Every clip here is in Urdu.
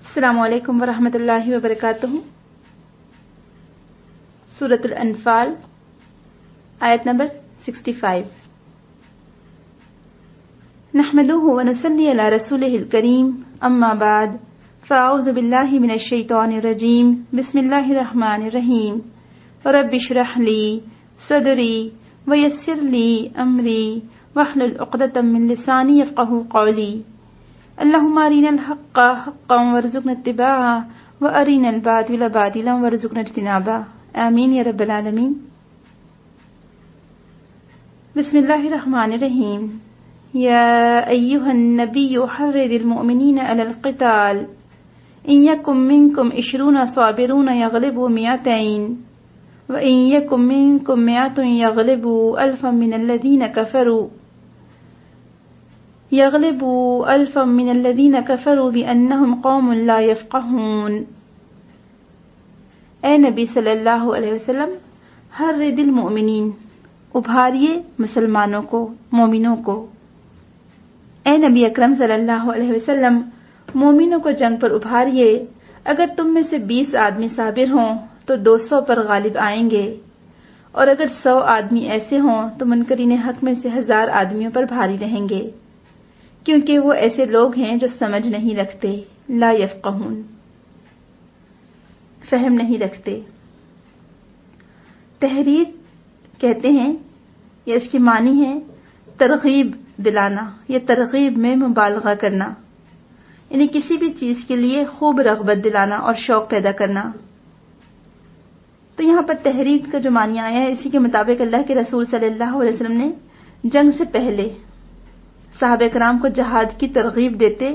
السلام علیکم ورحمۃ اللہ وبرکاتہ۔ سورۃ الانفال آیت نمبر 65۔ نحمده ونصلی علی رسولہ الکریم، اما بعد فاعوذ باللہ من الشیطان الرجیم، بسم اللہ الرحمن الرحیم۔ رب اشرح لی صدری ویسر لی امری واحلل عقدۃ من لسانی یفقہوا قولی۔ اللہم ارنا الحق حقا وارزقنا اتباعہ وارنا الباطل باطلا وارزقنا اجتنابہ، آمین یا رب العالمین۔ بسم اللہ الرحمن الرحیم۔ یا ایہا النبی حرض المؤمنین علی القتال ان یکن منکم 20 صابرون یغلبوا 200 وان یکن منکم 100 یغلبوا 1000 من الذین کفروا بأنہم قوم لا یفقہون۔ اے نبی صلی اللہ علیہ وسلم، حرض المؤمنین، ابھاریے مسلمانوں کو، مومنوں کو۔ اے نبی اکرم صلی اللہ علیہ وسلم، مومنوں کو جنگ پر ابھاریے۔ اگر تم میں سے 20 آدمی صابر ہوں تو 200 پر غالب آئیں گے، اور اگر 100 آدمی ایسے ہوں تو منکرین حق میں سے 1000 آدمیوں پر بھاری رہیں گے، کیونکہ وہ ایسے لوگ ہیں جو سمجھ نہیں رکھتے، لا یفقہون، فہم نہیں رکھتے۔ تحریض کہتے ہیں، یا اس کی معنی ہے ترغیب دلانا یا ترغیب میں مبالغہ کرنا، یعنی کسی بھی چیز کے لیے خوب رغبت دلانا اور شوق پیدا کرنا۔ تو یہاں پر تحریض کا جو معنی آیا ہے، اسی کے مطابق اللہ کے رسول صلی اللہ علیہ وسلم نے جنگ سے پہلے صحابہ کرام کو جہاد کی ترغیب دیتے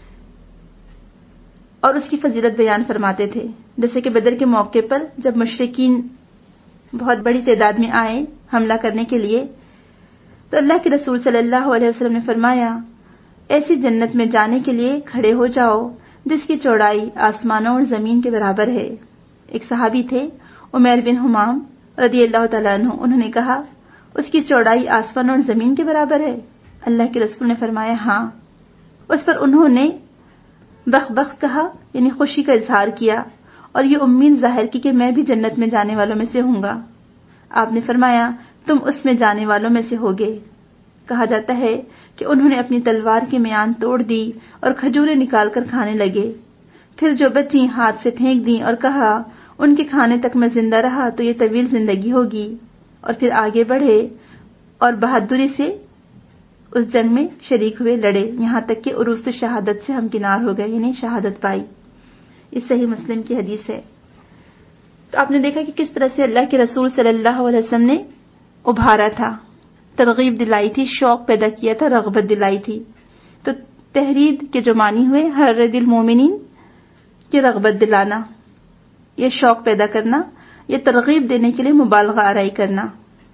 اور اس کی فضیلت بیان فرماتے تھے۔ جیسے کہ بدر کے موقع پر جب مشرکین بہت بڑی تعداد میں آئے حملہ کرنے کے لیے، تو اللہ کے رسول صلی اللہ علیہ وسلم نے فرمایا، ایسی جنت میں جانے کے لیے کھڑے ہو جاؤ جس کی چوڑائی آسمانوں اور زمین کے برابر ہے۔ ایک صحابی تھے عمیر بن حمام رضی اللہ تعالیٰ عنہ، انہوں نے کہا، اس کی چوڑائی آسمانوں اور زمین کے برابر ہے؟ اللہ کے رسول نے فرمایا ہاں۔ اس پر انہوں نے بخ بخ کہا، یعنی خوشی کا اظہار کیا، اور یہ امید ظاہر کی کہ میں بھی جنت میں جانے والوں میں سے ہوں گا۔ آپ نے فرمایا، تم اس میں جانے والوں میں سے ہوگے۔ کہا جاتا ہے کہ انہوں نے اپنی تلوار کی میان توڑ دی اور کھجوریں نکال کر کھانے لگے، پھر جو بچی ہاتھ سے پھینک دیں اور کہا، ان کے کھانے تک میں زندہ رہا تو یہ طویل زندگی ہوگی، اور پھر آگے بڑھے اور بہادری سے اس جنگ میں شریک ہوئے، لڑے، یہاں تک کہ عروس شہادت سے ہمکنار ہو گئے، یعنی شہادت پائی۔ اس صحیح مسلم کی حدیث ہے۔ تو آپ نے دیکھا کہ کس طرح سے اللہ کے رسول صلی اللہ علیہ وسلم نے ابھارا تھا، ترغیب دلائی تھی، شوق پیدا کیا تھا، رغبت دلائی تھی۔ تو تحریض کے جو معنی ہوئے، حرض المومنین، یہ رغبت دلانا، یہ شوق پیدا کرنا، یہ ترغیب دینے کے لیے مبالغہ آرائی کرنا۔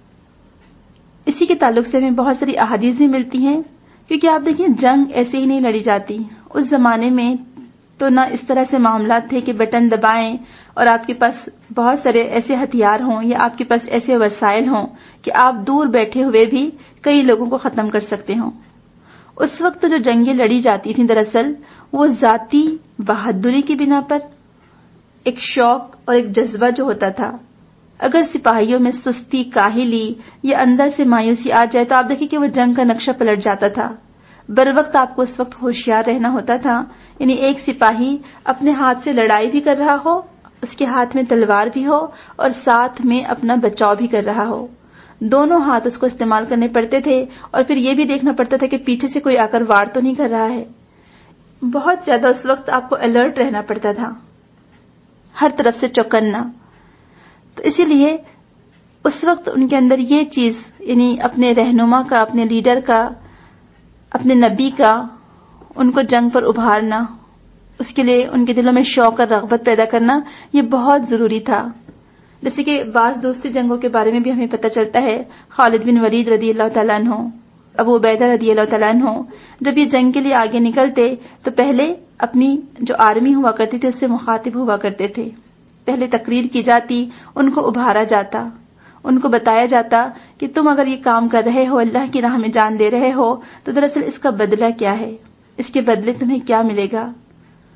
اسی کے تعلق سے ہمیں بہت ساری احادیث بھی ملتی ہیں، کیونکہ آپ دیکھیں جنگ ایسے ہی نہیں لڑی جاتی۔ اس زمانے میں تو نہ اس طرح سے معاملات تھے کہ بٹن دبائیں اور آپ کے پاس بہت سارے ایسے ہتھیار ہوں یا آپ کے پاس ایسے وسائل ہوں کہ آپ دور بیٹھے ہوئے بھی کئی لوگوں کو ختم کر سکتے ہوں۔ اس وقت جو جنگیں لڑی جاتی تھیں دراصل وہ ذاتی بہادری کی بنا پر ایک شوق اور ایک جذبہ جو ہوتا تھا۔ اگر سپاہیوں میں سستی، کاہلی یا اندر سے مایوسی آ جائے تو آپ دیکھیں کہ وہ جنگ کا نقشہ پلٹ جاتا تھا۔ بر وقت آپ کو اس وقت ہوشیار رہنا ہوتا تھا، یعنی ایک سپاہی اپنے ہاتھ سے لڑائی بھی کر رہا ہو، اس کے ہاتھ میں تلوار بھی ہو اور ساتھ میں اپنا بچاؤ بھی کر رہا ہو، دونوں ہاتھ اس کو استعمال کرنے پڑتے تھے، اور پھر یہ بھی دیکھنا پڑتا تھا کہ پیچھے سے کوئی آ کر وار تو نہیں کر رہا ہے۔ بہت زیادہ اس وقت آپ کو الرٹ رہنا پڑتا تھا، ہر طرف سے چوکنا۔ تو اسی لیے اس وقت ان کے اندر یہ چیز، یعنی اپنے رہنما کا، اپنے لیڈر کا، اپنے نبی کا، ان کو جنگ پر ابھارنا، اس کے لیے ان کے دلوں میں شوق اور رغبت پیدا کرنا، یہ بہت ضروری تھا۔ جیسے کہ بعض دوستی جنگوں کے بارے میں بھی ہمیں پتہ چلتا ہے، خالد بن ولید رضی اللہ تعالیٰ عنہ، ابو عبیدہ رضی اللہ تعالیٰ عنہ، جب یہ جنگ کے لیے آگے نکلتے تو پہلے اپنی جو آرمی ہوا کرتی تھی اس سے مخاطب ہوا کرتے تھے۔ پہلے تقریر کی جاتی، ان کو ابھارا جاتا، ان کو بتایا جاتا کہ تم اگر یہ کام کر رہے ہو، اللہ کی راہ میں جان دے رہے ہو، تو دراصل اس کا بدلہ کیا ہے، اس کے بدلے تمہیں کیا ملے گا۔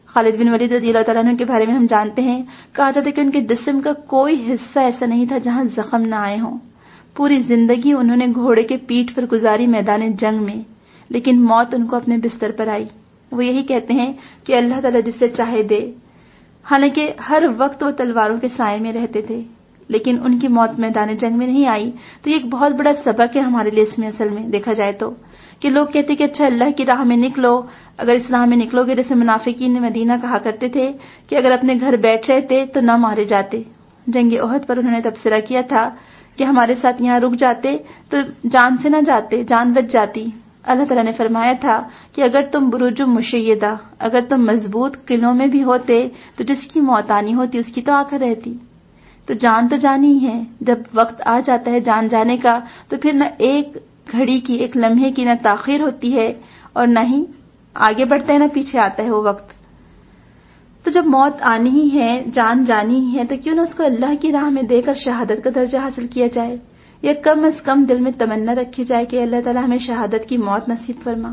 خالد بن ولید رضی اللہ تعالیٰ عنہ کے بارے میں ہم جانتے ہیں، کہا جاتا ہے کہ ان کے جسم کا کوئی حصہ ایسا نہیں تھا جہاں زخم نہ آئے ہوں. پوری زندگی انہوں نے گھوڑے کے پیٹھ پر گزاری میدان جنگ میں، لیکن موت ان کو اپنے بستر پر آئی. وہ یہی کہتے ہیں کہ اللہ تعالیٰ جسے چاہے دے. حالانکہ ہر وقت وہ تلواروں کے سائے میں رہتے تھے، لیکن ان کی موت میدان جنگ میں نہیں آئی. تو یہ ایک بہت بڑا سبق ہے ہمارے لیے اس میں، اصل میں دیکھا جائے تو، کہ لوگ کہتے کہ اچھا اللہ کی راہ میں نکلو، اگر اس راہ میں نکلو گے، جیسے منافقین نے مدینہ کہا کرتے تھے کہ اگر اپنے گھر بیٹھ رہتے تو نہ مارے جاتے. جنگ احد پر انہوں نے تبصرہ کیا تھا کہ ہمارے ساتھ یہاں رک جاتے تو جان سے نہ جاتے، جان بچ جاتی. اللہ تعالیٰ نے فرمایا تھا کہ اگر تم بروج مشیدہ، اگر تم مضبوط قلعوں میں بھی ہوتے تو جس کی موت آنی ہوتی اس کی تو آ کر رہتی. تو جان تو جانی ہی ہے، جب وقت آ جاتا ہے جان جانے کا تو پھر نہ ایک گھڑی کی، ایک لمحے کی نہ تاخیر ہوتی ہے اور نہ ہی آگے بڑھتا ہے نہ پیچھے آتا ہے وہ وقت. تو جب موت آنی ہی ہے، جان جانی ہی ہے، تو کیوں نہ اس کو اللہ کی راہ میں دے کر شہادت کا درجہ حاصل کیا جائے، یا کم از کم دل میں تمنا رکھی جائے کہ اللہ تعالیٰ ہمیں شہادت کی موت نصیب فرما.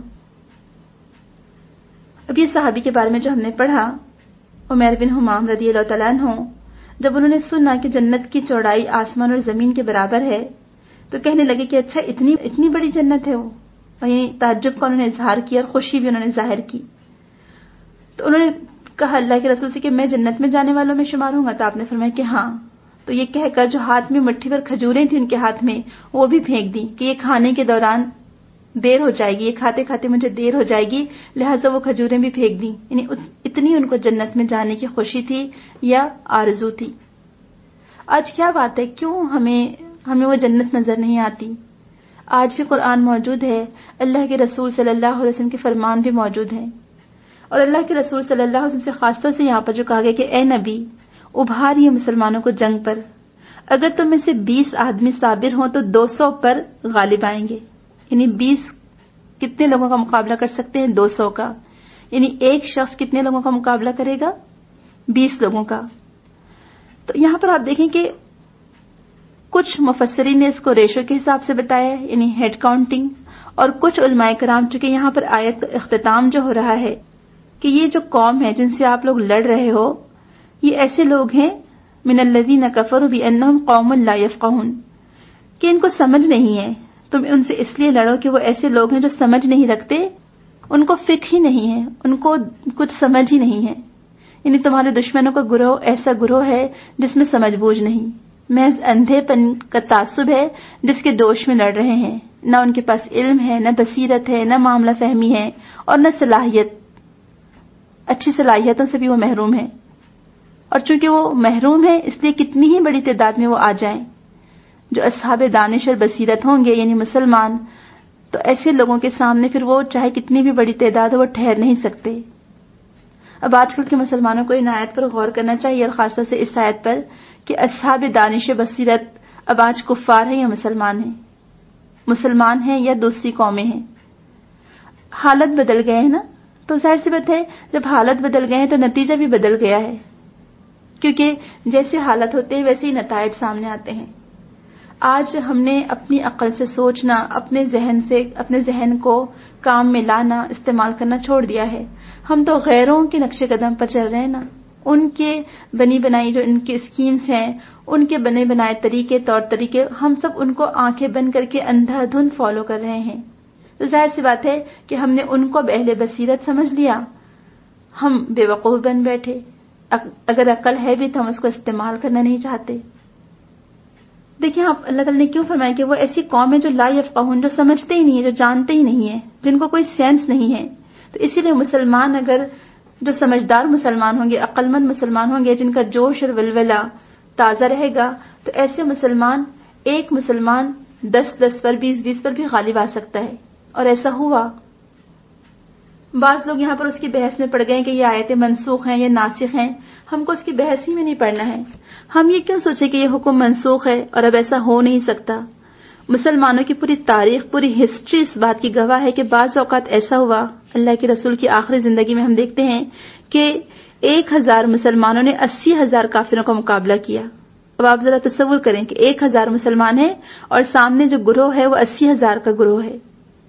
اب یہ صحابی کے بارے میں جو ہم نے پڑھا، عمیر بن حمام رضی اللہ تعالیٰ عنہ، جب انہوں نے سنا کہ جنت کی چوڑائی آسمان اور زمین کے برابر ہے تو کہنے لگے کہ اچھا اتنی بڑی جنت ہے وہ، اور یہ تعجب کا انہوں نے اظہار کیا اور خوشی بھی انہوں نے ظاہر کی. تو انہوں نے کہا اللہ کے رسول سے کہ میں جنت میں جانے والوں میں شمار ہوں گا؟ تو آپ نے فرمایا کہ ہاں. تو یہ کہہ کر جو ہاتھ میں مٹھی بھر کھجوریں تھیں ان کے ہاتھ میں، وہ بھی پھینک دی کہ یہ کھانے کے دوران دیر ہو جائے گی، یہ کھاتے کھاتے مجھے دیر ہو جائے گی، لہٰذا وہ کھجوریں بھی پھینک دی. یعنی اتنی ان کو جنت میں جانے کی خوشی تھی یا آرزو تھی. آج کیا بات ہے، کیوں ہمیں وہ جنت نظر نہیں آتی؟ آج بھی قرآن موجود ہے، اللہ کے رسول صلی اللہ علیہ وسلم کے فرمان بھی موجود ہیں، اور اللہ کے رسول صلی اللہ علیہ وسلم سے خاص طور سے یہاں پر جو کہا گیا کہ اے نبی ابھاریے مسلمانوں کو جنگ پر، اگر تم میں سے 20 آدمی صابر ہوں تو 200 پر غالب آئیں گے. یعنی 20 کتنے لوگوں کا مقابلہ کر سکتے ہیں؟ 200 کا. یعنی ایک شخص کتنے لوگوں کا مقابلہ کرے گا؟ 20 لوگوں کا. تو یہاں پر آپ دیکھیں کہ کچھ مفسرین نے اس کو ریشو کے حساب سے بتایا ہے، یعنی ہیڈ کاؤنٹنگ، اور کچھ علماء کرام، چونکہ یہاں پر آیت کا اختتام جو ہو رہا ہے کہ یہ جو قوم ہے جن سے آپ لوگ لڑ رہے ہو، یہ ایسے لوگ ہیں من الذین کفروا بانہم قوم لا یفقہون، کہ ان کو سمجھ نہیں ہے. تم ان سے اس لیے لڑو کہ وہ ایسے لوگ ہیں جو سمجھ نہیں رکھتے، ان کو فقہ ہی نہیں ہے، ان کو کچھ سمجھ ہی نہیں ہے. یعنی تمہارے دشمنوں کا گروہ ایسا گروہ ہے جس میں سمجھ بوجھ نہیں، محض اندھے پن کا تعصب ہے جس کے دوش میں لڑ رہے ہیں. نہ ان کے پاس علم ہے، نہ بصیرت ہے، نہ معاملہ فہمی ہے، اور نہ صلاحیت، اچھی صلاحیتوں سے بھی وہ محروم ہے. اور چونکہ وہ محروم ہے اس لیے کتنی ہی بڑی تعداد میں وہ آ جائیں جو اصحاب دانش اور بصیرت ہوں گے، یعنی مسلمان، تو ایسے لوگوں کے سامنے پھر وہ چاہے کتنی بھی بڑی تعداد ہو وہ ٹھہر نہیں سکتے. اب آج کل کے مسلمانوں کو ان آیت پر غور کرنا چاہیے، اور خاص طور سے اس آیت پر کہ اصحاب دانش بصیرت اب آج کفار ہیں یا مسلمان ہیں یا دوسری قومیں ہیں. حالت بدل گئے ہیں نا، تو ظاہر سی بات ہے جب حالت بدل گئے ہیں تو نتیجہ بھی بدل گیا ہے، کیونکہ جیسے حالت ہوتے ہیں ویسے ہی نتائج سامنے آتے ہیں. آج ہم نے اپنی عقل سے سوچنا، اپنے ذہن کو کام میں لانا، استعمال کرنا چھوڑ دیا ہے. ہم تو غیروں کے نقش قدم پر چل رہے ہیں نا، ان کے بنی بنائی جو ان کے اسکیمز ہیں، ان کے بنے بنائے طریقے، طور طریقے، ہم سب ان کو آنکھیں بند کر کے اندھا دھند فالو کر رہے ہیں. تو ظاہر سی بات ہے کہ ہم نے ان کو اہل بصیرت سمجھ لیا، ہم بے وقوف بن بیٹھے. اگر عقل ہے بھی تو ہم اس کو استعمال کرنا نہیں چاہتے. دیکھیں آپ، اللہ تعالیٰ نے کیوں فرمایا کہ وہ ایسی قوم ہے جو لا یفقہون، جو سمجھتے ہی نہیں ہے، جو جانتے ہی نہیں ہے، جن کو کوئی سینس نہیں ہے. تو اسی لیے مسلمان اگر جو سمجھدار مسلمان ہوں گے، عقل مند مسلمان ہوں گے، جن کا جوش اور ولولہ تازہ رہے گا، تو ایسے مسلمان، ایک مسلمان 10 پر 20 پر بھی غالب آ سکتا ہے. اور ایسا ہوا. بعض لوگ یہاں پر اس کی بحث میں پڑ گئے کہ یہ آیتیں منسوخ ہیں یا ناسخ ہیں. ہم کو اس کی بحث ہی میں نہیں پڑنا ہے. ہم یہ کیوں سوچے کہ یہ حکم منسوخ ہے اور اب ایسا ہو نہیں سکتا. مسلمانوں کی پوری تاریخ، پوری ہسٹری اس بات کی گواہ ہے کہ بعض اوقات ایسا ہوا. اللہ کے رسول کی آخری زندگی میں ہم دیکھتے ہیں کہ 1000 مسلمانوں نے 80,000 کافروں کا مقابلہ کیا. اب آپ ذرا تصور کریں کہ 1000 مسلمان ہیں اور سامنے جو گروہ ہے وہ 80,000 کا گروہ ہے.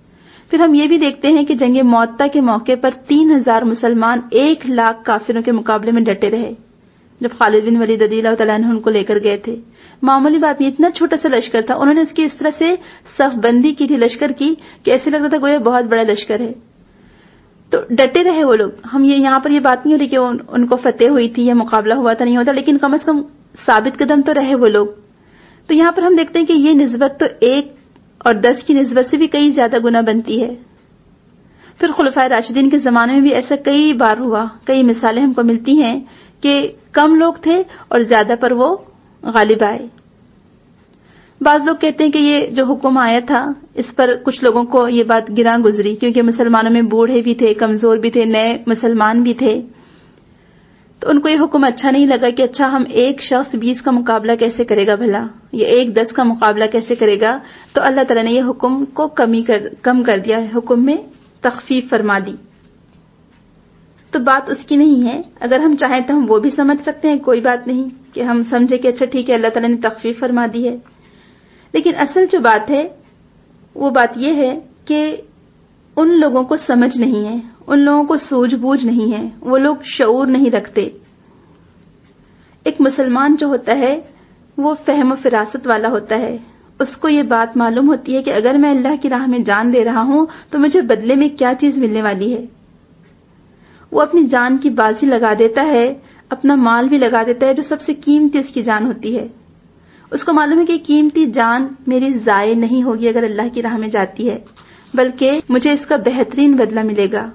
پھر ہم یہ بھی دیکھتے ہیں کہ جنگ موطا کے موقع پر 3000 مسلمان 1,00,000 کافروں کے مقابلے میں ڈٹے رہے جب خالد بن ولید رضی اللہ تعالیٰ عنہ ان کو لے کر گئے تھے. معمولی بات نہیں، اتنا چھوٹا سا لشکر تھا، انہوں نے اس کی اس طرح سے صف بندی کی تھی لشکر کی کہ ایسے لگتا تھا گویا بہت بڑا لشکر ہے. تو ڈٹے رہے وہ لوگ. ہم یہاں پر یہ بات نہیں ہو رہی کہ ان کو فتح ہوئی تھی یا مقابلہ ہوا تھا، نہیں ہوتا، لیکن کم از کم ثابت قدم تو رہے وہ لوگ. تو یہاں پر ہم دیکھتے ہیں کہ یہ نسبت تو 1 اور 10 کی نسبت سے بھی کئی زیادہ گنا بنتی ہے. پھر خلفائے راشدین کے زمانے میں بھی ایسا کئی بار ہوا، کئی مثالیں ہم کو ملتی ہیں کہ کم لوگ تھے اور زیادہ پر وہ غالب آئے. بعض لوگ کہتے ہیں کہ یہ جو حکم آیا تھا اس پر کچھ لوگوں کو یہ بات گراں گزری کیونکہ مسلمانوں میں بوڑھے بھی تھے، کمزور بھی تھے، نئے مسلمان بھی تھے. تو ان کو یہ حکم اچھا نہیں لگا کہ اچھا ہم ایک شخص 20 کا مقابلہ کیسے کرے گا بھلا، یا ایک 10 کا مقابلہ کیسے کرے گا. تو اللہ تعالیٰ نے یہ حکم کو کم کر دیا، حکم میں تخفیف فرما دی. تو بات اس کی نہیں ہے، اگر ہم چاہیں تو ہم وہ بھی سمجھ سکتے ہیں، کوئی بات نہیں کہ ہم سمجھے کہ اچھا ٹھیک ہے اللہ تعالیٰ نے تخفیف فرما دی ہے. لیکن اصل جو بات ہے وہ بات یہ ہے کہ ان لوگوں کو سمجھ نہیں ہے، ان لوگوں کو سوجھ بوجھ نہیں ہے، وہ لوگ شعور نہیں رکھتے. ایک مسلمان جو ہوتا ہے وہ فہم و فراست والا ہوتا ہے. اس کو یہ بات معلوم ہوتی ہے کہ اگر میں اللہ کی راہ میں جان دے رہا ہوں تو مجھے بدلے میں کیا چیز ملنے والی ہے. وہ اپنی جان کی بازی لگا دیتا ہے، اپنا مال بھی لگا دیتا ہے جو سب سے قیمتی اس کی جان ہوتی ہے. اس کو معلوم ہے کہ قیمتی جان میری ضائع نہیں ہوگی اگر اللہ کی راہ میں جاتی ہے، بلکہ مجھے اس کا بہترین بدلہ ملے گا.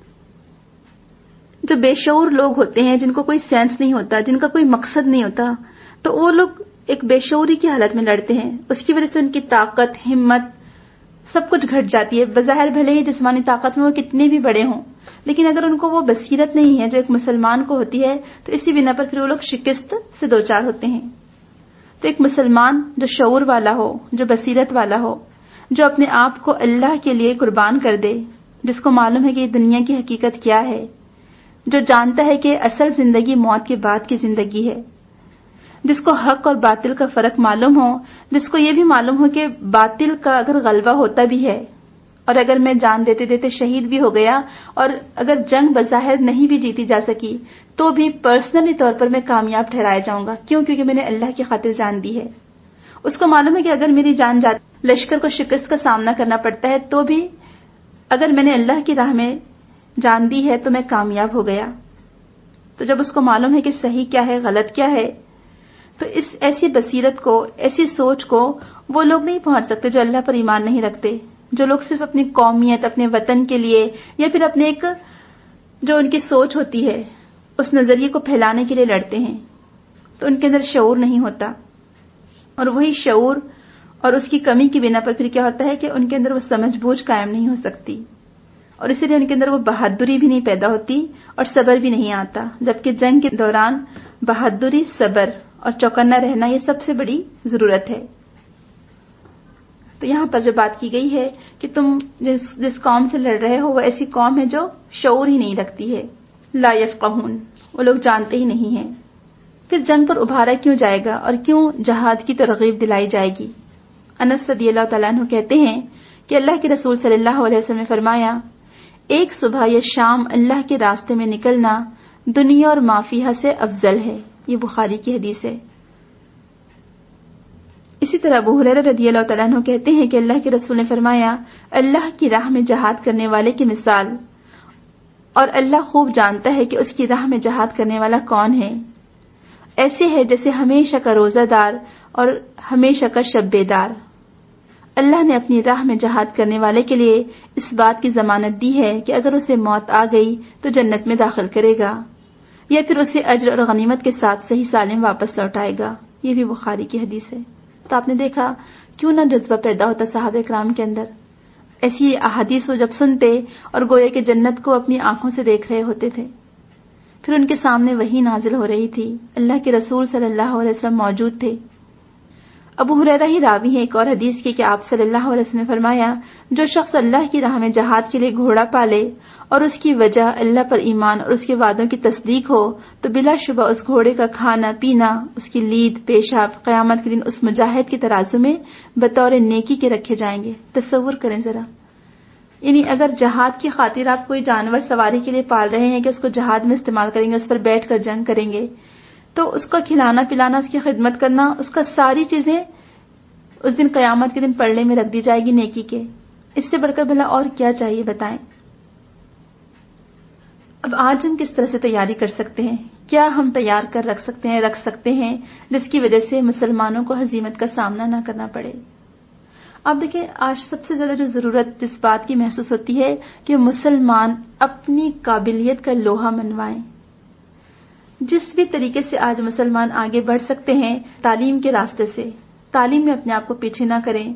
جو بے شعور لوگ ہوتے ہیں، جن کو کوئی سینس نہیں ہوتا، جن کا کوئی مقصد نہیں ہوتا، تو وہ لوگ ایک بے شعوری کی حالت میں لڑتے ہیں. اس کی وجہ سے ان کی طاقت، ہمت سب کچھ گھٹ جاتی ہے. بظاہر بھلے ہی جسمانی طاقت میں وہ کتنے بھی بڑے ہوں، لیکن اگر ان کو وہ بصیرت نہیں ہے جو ایک مسلمان کو ہوتی ہے تو اسی بنا پر پھر وہ لوگ شکست سے دوچار ہوتے ہیں. تو ایک مسلمان جو شعور والا ہو، جو بصیرت والا ہو، جو اپنے آپ کو اللہ کے لیے قربان کر دے، جس کو معلوم ہے کہ یہ دنیا کی حقیقت کیا ہے، جو جانتا ہے کہ اصل زندگی موت کے بعد کی زندگی ہے، جس کو حق اور باطل کا فرق معلوم ہو، جس کو یہ بھی معلوم ہو کہ باطل کا اگر غلبہ ہوتا بھی ہے اور اگر میں جان دیتے دیتے شہید بھی ہو گیا اور اگر جنگ بظاہر نہیں بھی جیتی جا سکی تو بھی پرسنلی طور پر میں کامیاب ٹھہرایا جاؤں گا. کیوں؟ کیونکہ میں نے اللہ کی خاطر جان دی ہے. اس کو معلوم ہے کہ اگر میری جان جاتی، لشکر کو شکست کا سامنا کرنا پڑتا ہے، تو بھی اگر میں نے اللہ کی راہ میں جان دی ہے تو میں کامیاب ہو گیا. تو جب اس کو معلوم ہے کہ صحیح کیا ہے، غلط کیا ہے، تو اس ایسی بصیرت کو، ایسی سوچ کو وہ لوگ نہیں پہنچ سکتے جو اللہ پر ایمان نہیں رکھتے، جو لوگ صرف اپنی قومیت، اپنے وطن کے لیے یا پھر اپنے ایک جو ان کی سوچ ہوتی ہے اس نظریے کو پھیلانے کے لیے لڑتے ہیں. تو ان کے اندر شعور نہیں ہوتا، اور وہی شعور اور اس کی کمی کی بنا پر پھر کیا ہوتا ہے کہ ان کے اندر وہ سمجھ بوجھ قائم نہیں ہو سکتی، اور اسی لیے ان کے اندر وہ بہادری بھی نہیں پیدا ہوتی اور صبر بھی نہیں آتا. جبکہ جنگ کے دوران بہادری، صبر اور چوکنا رہنا یہ سب سے بڑی ضرورت ہے. تو یہاں پر جو بات کی گئی ہے کہ تم جس قوم سے لڑ رہے ہو وہ ایسی قوم ہے جو شعور ہی نہیں رکھتی ہے. لا یفقہون، وہ لوگ جانتے ہی نہیں ہیں. پھر جنگ پر ابھارا کیوں جائے گا اور کیوں جہاد کی ترغیب دلائی جائے گی؟ انس رضی اللہ تعالیٰ عنہ کہتے ہیں کہ اللہ کے رسول صلی اللہ علیہ وسلم نے فرمایا، ایک صبح یا شام اللہ کے راستے میں نکلنا دنیا اور ما فیہا سے افضل ہے. یہ بخاری کی حدیث ہے. اسی طرح ابو ہریرہ رضی اللہ تعالیٰ عنہ کہتے ہیں کہ اللہ کے رسول نے فرمایا، اللہ کی راہ میں جہاد کرنے والے کی مثال، اور اللہ خوب جانتا ہے کہ اس کی راہ میں جہاد کرنے والا کون ہے، ایسے ہے جیسے ہمیشہ کا روزہ دار اور ہمیشہ کا شب بیدار. اللہ نے اپنی راہ میں جہاد کرنے والے کے لیے اس بات کی ضمانت دی ہے کہ اگر اسے موت آ گئی تو جنت میں داخل کرے گا، یا پھر اسے اجر اور غنیمت کے ساتھ صحیح سالم واپس لوٹائے گا. یہ بھی بخاری کی حدیث ہے. تو آپ نے دیکھا کیوں نہ جذبہ پیدا ہوتا صحابہ کرام کے اندر، ایسی احادیث وہ جب سنتے اور گویا کہ جنت کو اپنی آنکھوں سے دیکھ رہے ہوتے تھے. پھر ان کے سامنے وحی نازل ہو رہی تھی، اللہ کے رسول صلی اللہ علیہ وسلم موجود تھے. ابو ہریرہ ہی راوی ہیں ایک اور حدیث کی کہ آپ صلی اللہ علیہ وسلم نے فرمایا، جو شخص اللہ کی راہ میں جہاد کے لیے گھوڑا پالے اور اس کی وجہ اللہ پر ایمان اور اس کے وعدوں کی تصدیق ہو تو بلا شبہ اس گھوڑے کا کھانا پینا، اس کی لید، پیشاب قیامت کے دن اس مجاہد کے ترازو میں بطور نیکی کے رکھے جائیں گے. تصور کریں ذرا، یعنی اگر جہاد کی خاطر آپ کوئی جانور سواری کے لیے پال رہے ہیں کہ اس کو جہاد میں استعمال کریں گے، اس پر بیٹھ کر جنگ کریں گے، تو اس کو کھلانا پلانا، اس کی خدمت کرنا، اس کا ساری چیزیں اس دن قیامت کے دن پلڑے میں رکھ دی جائے گی نیکی کے. اس سے بڑھ کر بھلا اور کیا چاہیے بتائیں. اب آج ہم کس طرح سے تیاری کر سکتے ہیں؟ کیا ہم تیار کر رکھ سکتے ہیں جس کی وجہ سے مسلمانوں کو ہزیمت کا سامنا نہ کرنا پڑے؟ آپ دیکھیں، آج سب سے زیادہ جو ضرورت اس بات کی محسوس ہوتی ہے کہ مسلمان اپنی قابلیت کا لوہا منوائیں. جس بھی طریقے سے آج مسلمان آگے بڑھ سکتے ہیں تعلیم کے راستے سے، تعلیم میں اپنے آپ کو پیچھے نہ کریں.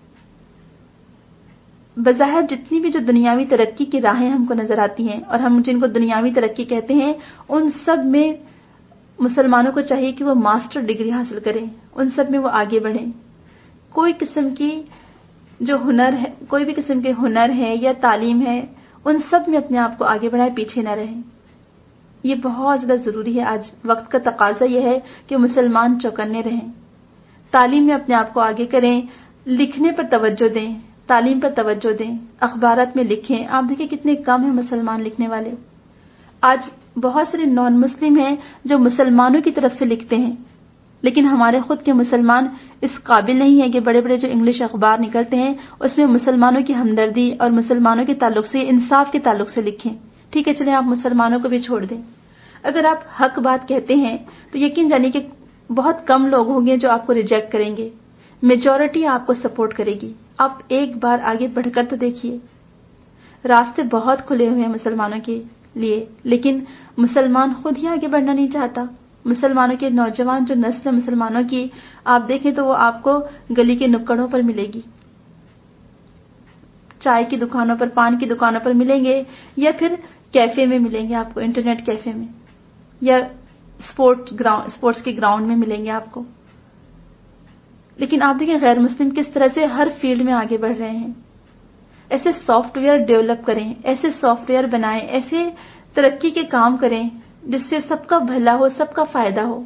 بظاہر جتنی بھی جو دنیاوی ترقی کی راہیں ہم کو نظر آتی ہیں اور ہم جن کو دنیاوی ترقی کہتے ہیں، ان سب میں مسلمانوں کو چاہیے کہ وہ ماسٹر ڈگری حاصل کریں، ان سب میں وہ آگے بڑھیں. کوئی قسم کی جو ہنر ہے، کوئی بھی قسم کے ہنر ہے یا تعلیم ہے، ان سب میں اپنے آپ کو آگے بڑھائیں، پیچھے نہ رہیں. یہ بہت زیادہ ضروری ہے. آج وقت کا تقاضا یہ ہے کہ مسلمان چوکنے رہیں، تعلیم میں اپنے آپ کو آگے کریں، لکھنے پر توجہ دیں، تعلیم پر توجہ دیں، اخبارات میں لکھیں. آپ دیکھیں کتنے کم ہیں مسلمان لکھنے والے. آج بہت سارے نان مسلم ہیں جو مسلمانوں کی طرف سے لکھتے ہیں، لیکن ہمارے خود کے مسلمان اس قابل نہیں ہیں کہ بڑے بڑے جو انگلش اخبار نکلتے ہیں اس میں مسلمانوں کی ہمدردی اور مسلمانوں کے تعلق سے، انصاف کے تعلق سے لکھیں. ٹھیک ہے، چلیں آپ مسلمانوں کو بھی چھوڑ دیں. اگر آپ حق بات کہتے ہیں تو یقین جانیے کہ بہت کم لوگ ہوں گے جو آپ کو ریجیکٹ کریں گے، میجورٹی آپ کو سپورٹ کرے گی. آپ ایک بار آگے بڑھ کر تو دیکھیے. راستے بہت کھلے ہوئے ہیں مسلمانوں کے لیے، لیکن مسلمان خود ہی آگے بڑھنا نہیں چاہتا. مسلمانوں کے نوجوان جو نسل مسلمانوں کی آپ دیکھیں تو وہ آپ کو گلی کے نکڑوں پر ملے گی، چائے کی دکانوں پر، پان کی دکانوں پر ملیں گے، یا پھر کیفے میں ملیں گے آپ کو، انٹرنیٹ کیفے میں، یا اسپورٹس کے گراؤنڈ میں ملیں گے آپ کو. لیکن آپ دیکھیں غیر مسلم کس طرح سے ہر فیلڈ میں آگے بڑھ رہے ہیں. ایسے سافٹ ویئر ڈیولپ کریں، ایسے سافٹ ویئر بنائیں، ایسے ترقی کے کام کریں جس سے سب کا بھلا ہو، سب کا فائدہ ہو.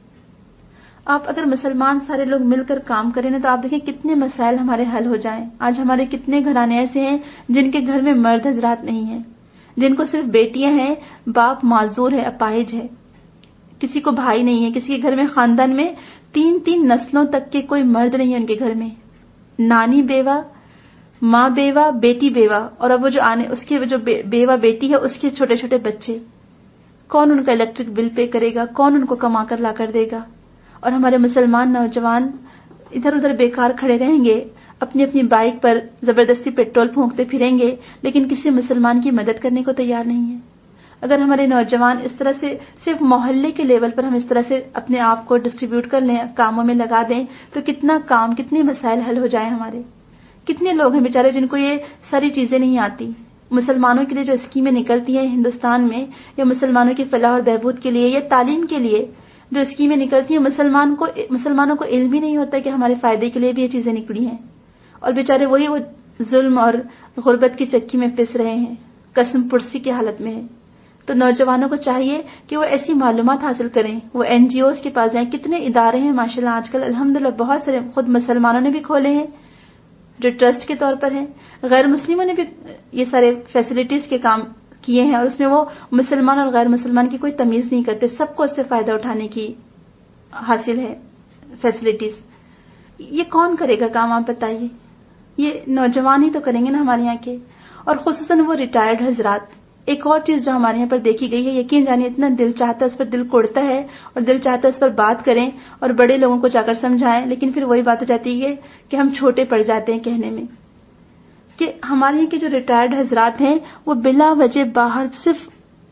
آپ اگر مسلمان سارے لوگ مل کر کام کریں نا تو آپ دیکھیں کتنے مسائل ہمارے حل ہو جائیں. آج ہمارے کتنے گھرانے ایسے ہیں جن کے گھر میں مرد حضرات نہیں ہیں، جن کو صرف بیٹیاں ہیں، باپ معذور ہے، اپاہج ہے، کسی کو بھائی نہیں ہے، کسی کے گھر میں خاندان میں 3 نسلوں تک کے کوئی مرد نہیں ہے ان کے گھر میں. نانی بیوہ، ماں بیوہ، بیٹی بیوہ، اور اب وہ جو اس کی جو بیوہ بیٹی ہے اس کے چھوٹے چھوٹے بچے. کون ان کا الیکٹرک بل پے کرے گا؟ کون ان کو کما کر لا کر دے گا؟ اور ہمارے مسلمان نوجوان ادھر ادھر بیکار کھڑے رہیں گے، اپنی اپنی بائک پر زبردستی پیٹرول پھونکتے پھریں گے، لیکن کسی مسلمان کی مدد کرنے کو تیار نہیں ہے. اگر ہمارے نوجوان اس طرح سے صرف محلے کے لیول پر ہم اس طرح سے اپنے آپ کو ڈسٹریبیوٹ کر لیں، کاموں میں لگا دیں، تو کتنا کام، کتنے مسائل حل ہو جائیں ہمارے. کتنے لوگ ہیں بیچارے جن کو یہ ساری چیزیں نہیں آتی. مسلمانوں کے لیے جو اسکیمیں نکلتی ہیں ہندوستان میں، یا مسلمانوں کی فلاح اور بہبود کے لیے یا تعلیم کے لیے جو اسکیمیں نکلتی ہیں، مسلمانوں کو علم ہی نہیں ہوتا کہ ہمارے فائدے کے لیے بھی یہ چیزیں نکلی ہیں، اور بیچارے وہی وہ ظلم اور غربت کی چکی میں پس رہے ہیں، قسم پرسی کی حالت میں ہیں. تو نوجوانوں کو چاہیے کہ وہ ایسی معلومات حاصل کریں، وہ NGOs کے پاس جائیں. کتنے ادارے ہیں ماشاءاللہ آج کل الحمدللہ، بہت سارے خود مسلمانوں نے بھی کھولے ہیں جو ٹرسٹ کے طور پر ہیں، غیر مسلموں نے بھی یہ سارے فیسلٹیز کے کام کیے ہیں، اور اس میں وہ مسلمان اور غیر مسلمان کی کوئی تمیز نہیں کرتے، سب کو اس سے فائدہ اٹھانے کی حاصل ہے فیسلٹیز. یہ کون کرے گا کام آپ بتائیے؟ یہ نوجوان ہی تو کریں گے نا ہمارے یہاں کے، اور خصوصاً وہ ریٹائرڈ حضرات. ایک اور چیز جو ہمارے یہاں پر دیکھی گئی ہے، یقین جانیے اتنا دل چاہتا ہے، اس پر دل کوڑتا ہے، اور دل چاہتا ہے اس پر بات کریں اور بڑے لوگوں کو جا کر سمجھائیں، لیکن پھر وہی بات ہو جاتی ہے کہ ہم چھوٹے پڑ جاتے ہیں کہنے میں. کہ ہمارے یہاں کے جو ریٹائرڈ حضرات ہیں وہ بلا وجہ باہر صرف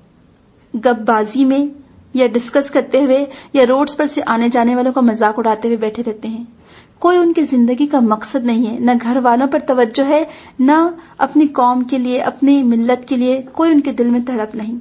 گپ بازی میں یا ڈسکس کرتے ہوئے یا روڈز پر سے آنے جانے والوں کا مذاق اڑاتے ہوئے بیٹھے رہتے ہیں. کوئی ان کی زندگی کا مقصد نہیں ہے، نہ گھر والوں پر توجہ ہے، نہ اپنی قوم کے لیے، اپنی ملت کے لیے کوئی ان کے دل میں تڑپ نہیں.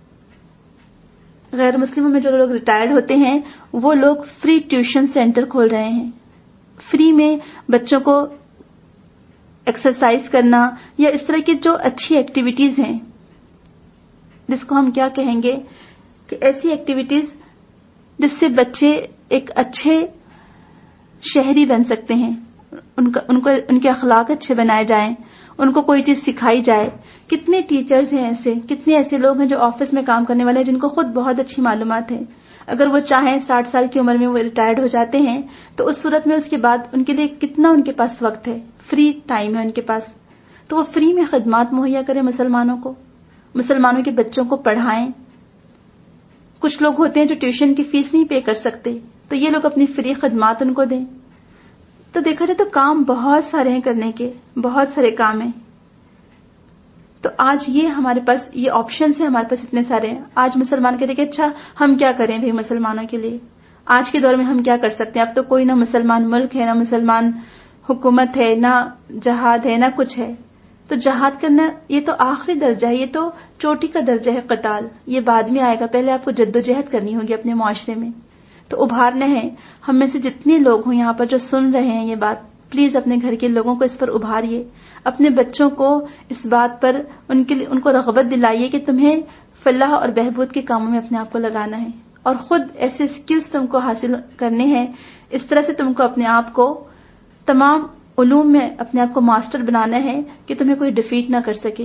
غیر مسلموں میں جو لوگ ریٹائرڈ ہوتے ہیں وہ لوگ فری ٹیوشن سینٹر کھول رہے ہیں، فری میں بچوں کو ایکسرسائز کرنا یا اس طرح کی جو اچھی ایکٹیویٹیز ہیں، جس کو ہم کیا کہیں گے کہ ایسی ایکٹیویٹیز جس سے بچے ایک اچھے شہری بن سکتے ہیں، ان کے اخلاق اچھے بنائے جائیں، ان کو کوئی چیز سکھائی جائے. کتنے ٹیچرز ہیں ایسے, کتنے ایسے لوگ ہیں جو آفس میں کام کرنے والے ہیں جن کو خود بہت اچھی معلومات ہے. اگر وہ چاہیں 60 سال کی عمر میں وہ ریٹائرڈ ہو جاتے ہیں تو اس صورت میں اس کے بعد ان کے لیے کتنا ان کے پاس وقت ہے, فری ٹائم ہے ان کے پاس, تو وہ فری میں خدمات مہیا کریں مسلمانوں کو, مسلمانوں کے بچوں کو پڑھائیں. کچھ لوگ ہوتے ہیں جو ٹیوشن کی فیس نہیں پے کر سکتے, تو یہ لوگ اپنی فری خدمات ان کو دیں. تو دیکھا جائے تو کام بہت سارے ہیں کرنے کے, بہت سارے کام ہیں. تو آج یہ ہمارے پاس یہ آپشنز ہیں, ہمارے پاس اتنے سارے ہیں. آج مسلمان کہتے ہیں کہ اچھا ہم کیا کریں بھائی مسلمانوں کے لیے, آج کے دور میں ہم کیا کر سکتے ہیں. اب تو کوئی نہ مسلمان ملک ہے, نہ مسلمان حکومت ہے, نہ جہاد ہے, نہ کچھ ہے. تو جہاد کرنا یہ تو آخری درجہ ہے, یہ تو چوٹی کا درجہ ہے. قتال یہ بعد میں آئے گا, پہلے آپ کو جدوجہد کرنی ہوگی اپنے معاشرے میں. تو ابھارنا ہے. ہم میں سے جتنے لوگ ہوں یہاں پر جو سن رہے ہیں یہ بات, پلیز اپنے گھر کے لوگوں کو اس پر ابھاریے, اپنے بچوں کو اس بات پر ان کو رغبت دلائیے کہ تمہیں فلاح اور بہبود کے کاموں میں اپنے آپ کو لگانا ہے, اور خود ایسے سکلز تم کو حاصل کرنے ہیں, اس طرح سے تم کو اپنے آپ کو تمام علوم میں اپنے آپ کو ماسٹر بنانا ہے کہ تمہیں کوئی ڈیفیٹ نہ کر سکے.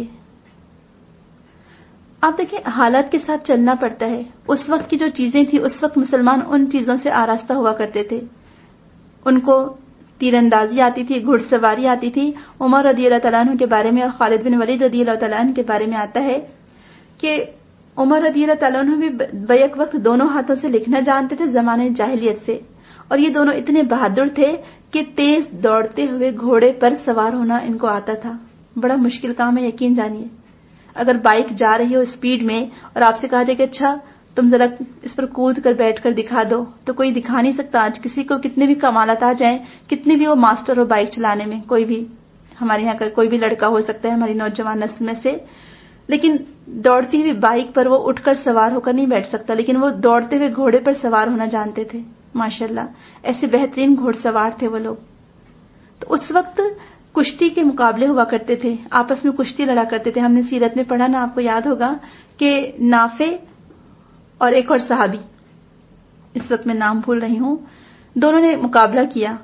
آپ دیکھیں حالات کے ساتھ چلنا پڑتا ہے. اس وقت کی جو چیزیں تھیں اس وقت مسلمان ان چیزوں سے آراستہ ہوا کرتے تھے. ان کو تیر اندازی آتی تھی, گھڑ سواری آتی تھی. عمر رضی اللہ تعالیٰ عنہ کے بارے میں اور خالد بن ولید رضی اللہ تعالیٰ عنہ کے بارے میں آتا ہے کہ عمر رضی اللہ تعالیٰ عنہ بھی بیک وقت دونوں ہاتھوں سے لکھنا جانتے تھے زمانے جاہلیت سے, اور یہ دونوں اتنے بہادر تھے کہ تیز دوڑتے ہوئے گھوڑے پر سوار ہونا ان کو آتا تھا. بڑا مشکل کام ہے, یقین جانیے. اگر بائک جا رہی ہو اسپیڈ میں اور آپ سے کہا جائے کہ اچھا تم ذرا اس پر کود کر بیٹھ کر دکھا دو, تو کوئی دکھا نہیں سکتا. آج کسی کو کتنے بھی کمالات آ جائیں, کتنی بھی وہ ماسٹر ہو بائک چلانے میں, کوئی بھی ہمارے یہاں کا کوئی بھی لڑکا ہو سکتا ہے ہماری نوجوان نسل میں سے, لیکن دوڑتی ہوئی بائک پر وہ اٹھ کر سوار ہو کر نہیں بیٹھ سکتا. لیکن وہ دوڑتے ہوئے گھوڑے پر سوار ہونا جانتے تھے, ماشاءاللہ. ایسے بہترین گھوڑ سوار تھے وہ لوگ. تو اس وقت کشتی کے مقابلے ہوا کرتے تھے, آپس میں کشتی لڑا کرتے تھے. ہم نے سیرت میں پڑھا نا, آپ کو یاد ہوگا کہ نافع اور ایک اور صحابی, اس وقت میں نام بھول رہی ہوں, دونوں نے مقابلہ کیا.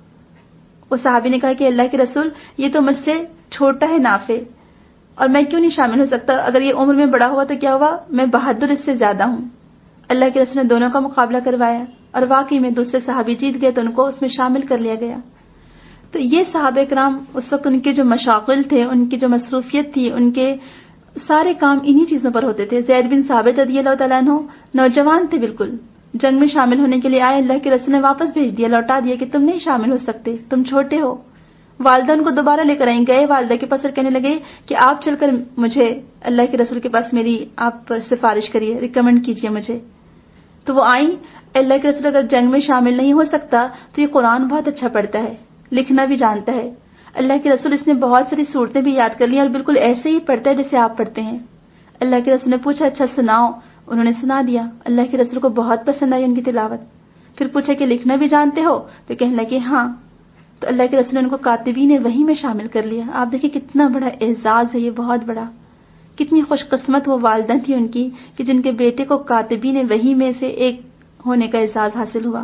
وہ صحابی نے کہا کہ اللہ کے رسول یہ تو مجھ سے چھوٹا ہے نافع, اور میں کیوں نہیں شامل ہو سکتا, اگر یہ عمر میں بڑا ہوا تو کیا ہوا, میں بہادر اس سے زیادہ ہوں. اللہ کے رسول نے دونوں کا مقابلہ کروایا, اور واقعی میں دوسرے صحابی جیت گئے تو ان کو اس میں شامل کر لیا گیا. تو یہ صحابہ کرام اس وقت ان کے جو مشاغل تھے, ان کی جو مصروفیت تھی, ان کے سارے کام انہی چیزوں پر ہوتے تھے. زید بن ثابت رضی اللہ تعالیٰ عنہ نوجوان تھے بالکل, جنگ میں شامل ہونے کے لیے آئے, اللہ کے رسول نے واپس بھیج دیا, لوٹا دیا کہ تم نہیں شامل ہو سکتے, تم چھوٹے ہو. والدہ ان کو دوبارہ لے کر آئیں, گئے والدہ کے پاس اور کہنے لگے کہ آپ چل کر مجھے اللہ کے رسول کے پاس میری آپ سفارش کریے, ریکمنڈ کیجئے مجھے. تو وہ آئیں. اللہ کے رسول اگر جنگ میں شامل نہیں ہو سکتا تو یہ قرآن بہت اچھا پڑھتا ہے, لکھنا بھی جانتا ہے. اللہ کے رسول اس نے بہت ساری صورتیں بھی یاد کر لی اور بالکل ایسے ہی پڑھتا ہے جیسے آپ پڑھتے ہیں. اللہ کے رسول نے پوچھا اچھا سناؤ, انہوں نے سنا دیا. اللہ کے رسول کو بہت پسند آئی ان کی تلاوت. پھر پوچھا کہ لکھنا بھی جانتے ہو, تو کہنے لگے ہاں. تو اللہ کے رسول نے ان کو کاتبین وحی میں شامل کر لیا. آپ دیکھیں کتنا بڑا اعزاز ہے یہ, بہت بڑا. کتنی خوش قسمت وہ والدہ تھی ان کی کہ جن کے بیٹے کو کاتبین وحی میں سے ایک ہونے کا اعزاز حاصل ہوا.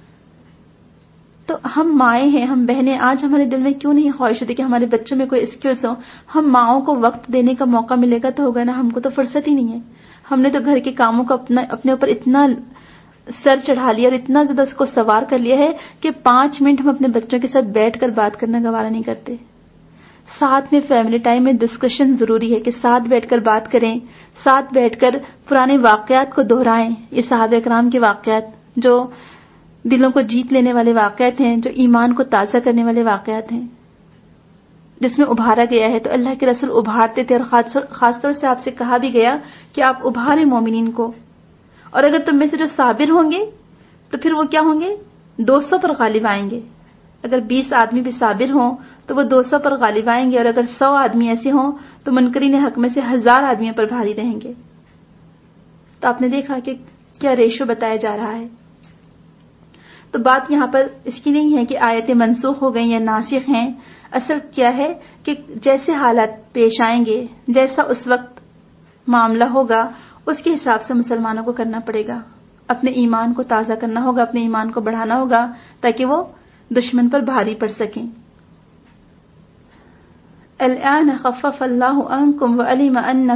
تو ہم مائیں ہیں, ہم بہنیں, آج ہمارے دل میں کیوں نہیں خواہش ہوتی کہ ہمارے بچوں میں کوئی اسکلز ہو. ہم ماؤں کو وقت دینے کا موقع ملے گا تو ہوگا نا, ہم کو تو فرصت ہی نہیں ہے. ہم نے تو گھر کے کاموں کو اپنے اوپر اتنا سر چڑھا لیا اور اتنا زیادہ اس کو سوار کر لیا ہے کہ 5 منٹ ہم اپنے بچوں کے ساتھ بیٹھ کر بات کرنا گوارا نہیں کرتے. ساتھ میں فیملی ٹائم میں ڈسکشن ضروری ہے کہ ساتھ بیٹھ کر بات کریں, ساتھ بیٹھ کر پرانے واقعات کو دہرائیں. یہ صحابہ کرام کے واقعات جو دلوں کو جیت لینے والے واقعات ہیں, جو ایمان کو تازہ کرنے والے واقعات ہیں, جس میں ابھارا گیا ہے. تو اللہ کے رسول ابھارتے تھے, اور خاص طور سے آپ سے کہا بھی گیا کہ آپ ابھاریں مومنین کو. اور اگر تم میں سے جو صابر ہوں گے تو پھر وہ کیا ہوں گے, 200 پر غالب آئیں گے. اگر 20 آدمی بھی صابر ہوں تو وہ 200 پر غالب آئیں گے, اور اگر 100 آدمی ایسے ہوں تو منکرین حق میں سے 1000 آدمیوں پر بھاری رہیں گے. تو آپ نے دیکھا کہ کیا ریشو بتایا جا رہا ہے. تو بات یہاں پر اس کی نہیں ہے کہ آیتیں منسوخ ہو گئیں یا ناسخ ہیں. اصل کیا ہے کہ جیسے حالات پیش آئیں گے, جیسا اس وقت معاملہ ہوگا, اس کے حساب سے مسلمانوں کو کرنا پڑے گا. اپنے ایمان کو تازہ کرنا ہوگا, اپنے ایمان کو بڑھانا ہوگا تاکہ وہ دشمن پر بھاری پڑ سکیں. الآن خفف اللہ عنکم وعلم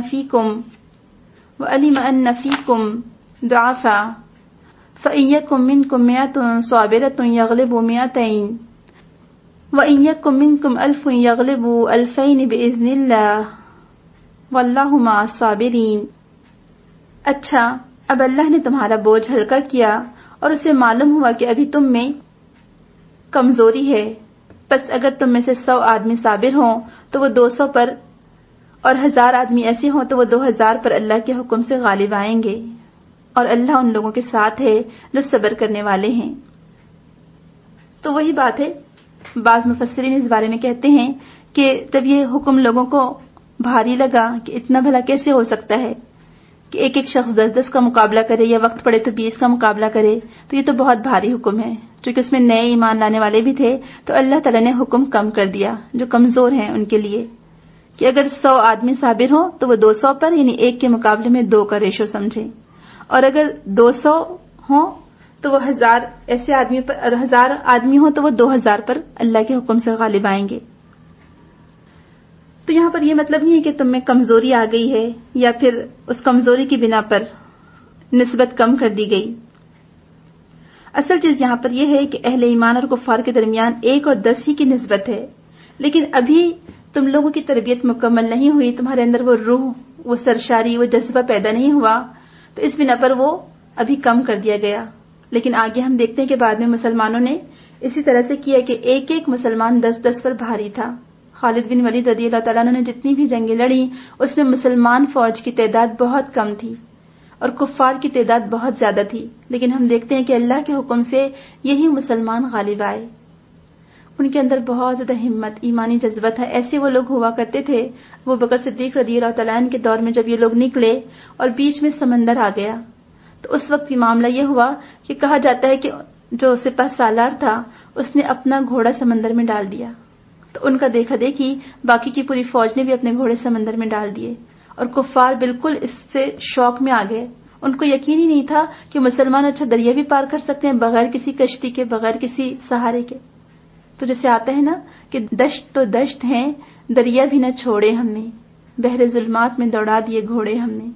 ان فیکم ضعفا فإن یکن منکم مئة صابرة یغلبوا مئتین وإن یکن منکم ألف یغلبوا ألفین بإذن اللہ واللہ مع الصابرین. اچھا، اب اللہ نے تمہارا بوجھ ہلکا کیا اور اسے معلوم ہوا کہ ابھی تم میں کمزوری ہے، بس اگر تم میں سے 100 آدمی صابر ہوں تو وہ 200 پر، اور 1000 آدمی ایسے ہوں تو وہ 2000 پر اللہ کے حکم سے غالب آئیں گے، اور اللہ ان لوگوں کے ساتھ ہے جو صبر کرنے والے ہیں. تو وہی بات ہے، بعض مفسرین اس بارے میں کہتے ہیں کہ جب یہ حکم لوگوں کو بھاری لگا کہ اتنا بھلا کیسے ہو سکتا ہے کہ ایک شخص 10 کا مقابلہ کرے یا وقت پڑے تو 20 کا مقابلہ کرے، تو یہ تو بہت بھاری حکم ہے. چونکہ اس میں نئے ایمان لانے والے بھی تھے تو اللہ تعالیٰ نے حکم کم کر دیا جو کمزور ہیں ان کے لیے، کہ اگر 100 آدمی صابر ہوں تو وہ 200 پر، یعنی 1 کے مقابلے میں 2 کا ریشو سمجھیں، اور اگر 200 ہوں تو وہ 1000 ایسے آدمی پر، اور 1000 آدمی ہوں تو وہ 2000 پر اللہ کے حکم سے غالب آئیں گے. تو یہاں پر یہ مطلب نہیں ہے کہ تم میں کمزوری آ گئی ہے یا پھر اس کمزوری کی بنا پر نسبت کم کر دی گئی. اصل چیز یہاں پر یہ ہے کہ اہل ایمان اور کفار کے درمیان 1 اور 10 ہی کی نسبت ہے، لیکن ابھی تم لوگوں کی تربیت مکمل نہیں ہوئی، تمہارے اندر وہ روح، وہ سرشاری، وہ جذبہ پیدا نہیں ہوا، تو اس بنا پر وہ ابھی کم کر دیا گیا. لیکن آگے ہم دیکھتے ہیں کہ بعد میں مسلمانوں نے اسی طرح سے کیا کہ ایک مسلمان 10 پر بھاری تھا. خالد بن ولید رضی اللہ تعالیٰ عنہ نے جتنی بھی جنگیں لڑی اس میں مسلمان فوج کی تعداد بہت کم تھی اور کفار کی تعداد بہت زیادہ تھی، لیکن ہم دیکھتے ہیں کہ اللہ کے حکم سے یہی مسلمان غالب آئے. ان کے اندر بہت زیادہ ہمت، ایمانی جذبہ تھا. ایسے وہ لوگ ہوا کرتے تھے. وہ بکر صدیق رضی اللہ تعالیٰ عنہ کے دور میں جب یہ لوگ نکلے اور بیچ میں سمندر آ گیا تو اس وقت یہ معاملہ یہ ہوا کہ کہا جاتا ہے کہ جو سپہ سالار تھا اس نے اپنا گھوڑا سمندر میں ڈال دیا، تو ان کا دیکھا دیکھی باقی کی پوری فوج نے بھی اپنے گھوڑے سمندر میں ڈال دیے، اور کفار بالکل اس سے شوق میں آ گئے. ان کو یقین ہی نہیں تھا کہ مسلمان اچھا دریا بھی پار کر سکتے ہیں بغیر کسی کشتی کے، بغیر کسی سہارے کے. تو جیسے آتا ہے نا کہ دشت تو دشت ہیں، دریا بھی نہ چھوڑے ہم نے، بحر ظلمات میں دوڑا دیے گھوڑے ہم نے.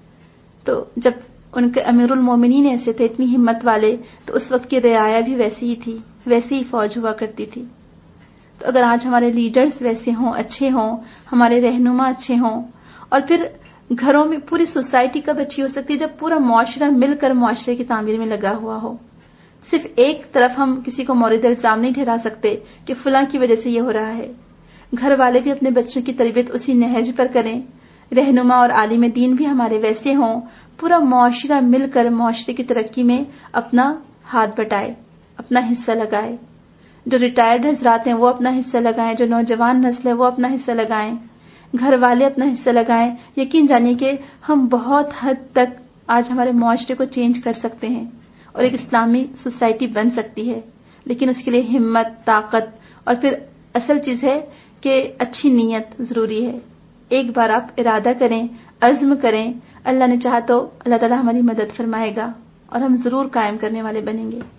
تو جب ان کے امیر المومنین ایسے تھے، اتنی ہمت والے، تو اس وقت کی رعایا بھی ویسی ہی تھی، ویسی ہی فوج ہوا کرتی تھی. تو اگر آج ہمارے لیڈرز ویسے ہوں، اچھے ہوں، ہمارے رہنما اچھے ہوں، اور پھر گھروں میں پوری سوسائٹی کب اچھی ہو سکتی ہے جب پورا معاشرہ مل کر معاشرے کی تعمیر میں لگا ہوا ہو. صرف ایک طرف ہم کسی کو مورد الزام نہیں ٹھہرا سکتے کہ فلاں کی وجہ سے یہ ہو رہا ہے. گھر والے بھی اپنے بچوں کی تربیت اسی نہج پر کریں، رہنما اور عالم دین بھی ہمارے ویسے ہوں، پورا معاشرہ مل کر معاشرے کی ترقی میں اپنا ہاتھ بٹائے، اپنا حصہ لگائے. جو ریٹائرڈ حضرات ہیں وہ اپنا حصہ لگائیں، جو نوجوان نسل ہے وہ اپنا حصہ لگائیں، گھر والے اپنا حصہ لگائیں. یقین جانیے کہ ہم بہت حد تک آج ہمارے معاشرے کو چینج کر سکتے ہیں اور ایک اسلامی سوسائٹی بن سکتی ہے. لیکن اس کے لیے ہمت، طاقت، اور پھر اصل چیز ہے کہ اچھی نیت ضروری ہے. ایک بار آپ ارادہ کریں، عزم کریں، اللہ نے چاہا تو اللہ تعالیٰ ہماری مدد فرمائے گا اور ہم ضرور قائم کرنے والے بنیں گے.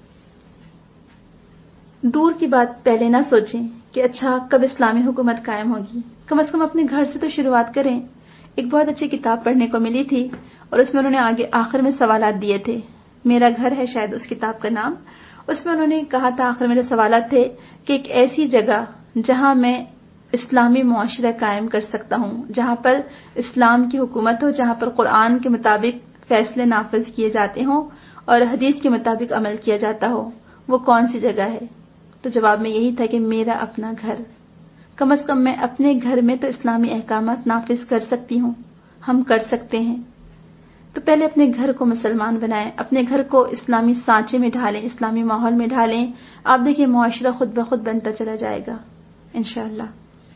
دور کی بات پہلے نہ سوچیں کہ اچھا کب اسلامی حکومت قائم ہوگی. کم از کم اپنے گھر سے تو شروعات کریں. ایک بہت اچھی کتاب پڑھنے کو ملی تھی اور اس میں انہوں نے آگے آخر میں سوالات دیے تھے. میرا گھر ہے شاید اس کتاب کا نام. اس میں انہوں نے کہا تھا، آخر میرے سوالات تھے کہ ایک ایسی جگہ جہاں میں اسلامی معاشرہ قائم کر سکتا ہوں، جہاں پر اسلام کی حکومت ہو، جہاں پر قرآن کے مطابق فیصلے نافذ کیے جاتے ہوں اور حدیث کے مطابق عمل کیا جاتا ہو، وہ کون سی جگہ ہے؟ تو جواب میں یہی تھا کہ میرا اپنا گھر. کم از کم میں اپنے گھر میں تو اسلامی احکامات نافذ کر سکتی ہوں، ہم کر سکتے ہیں. تو پہلے اپنے گھر کو مسلمان بنائیں، اپنے گھر کو اسلامی سانچے میں ڈھالیں، اسلامی ماحول میں ڈھالیں. آپ دیکھیں معاشرہ خود بخود بنتا چلا جائے گا انشاءاللہ.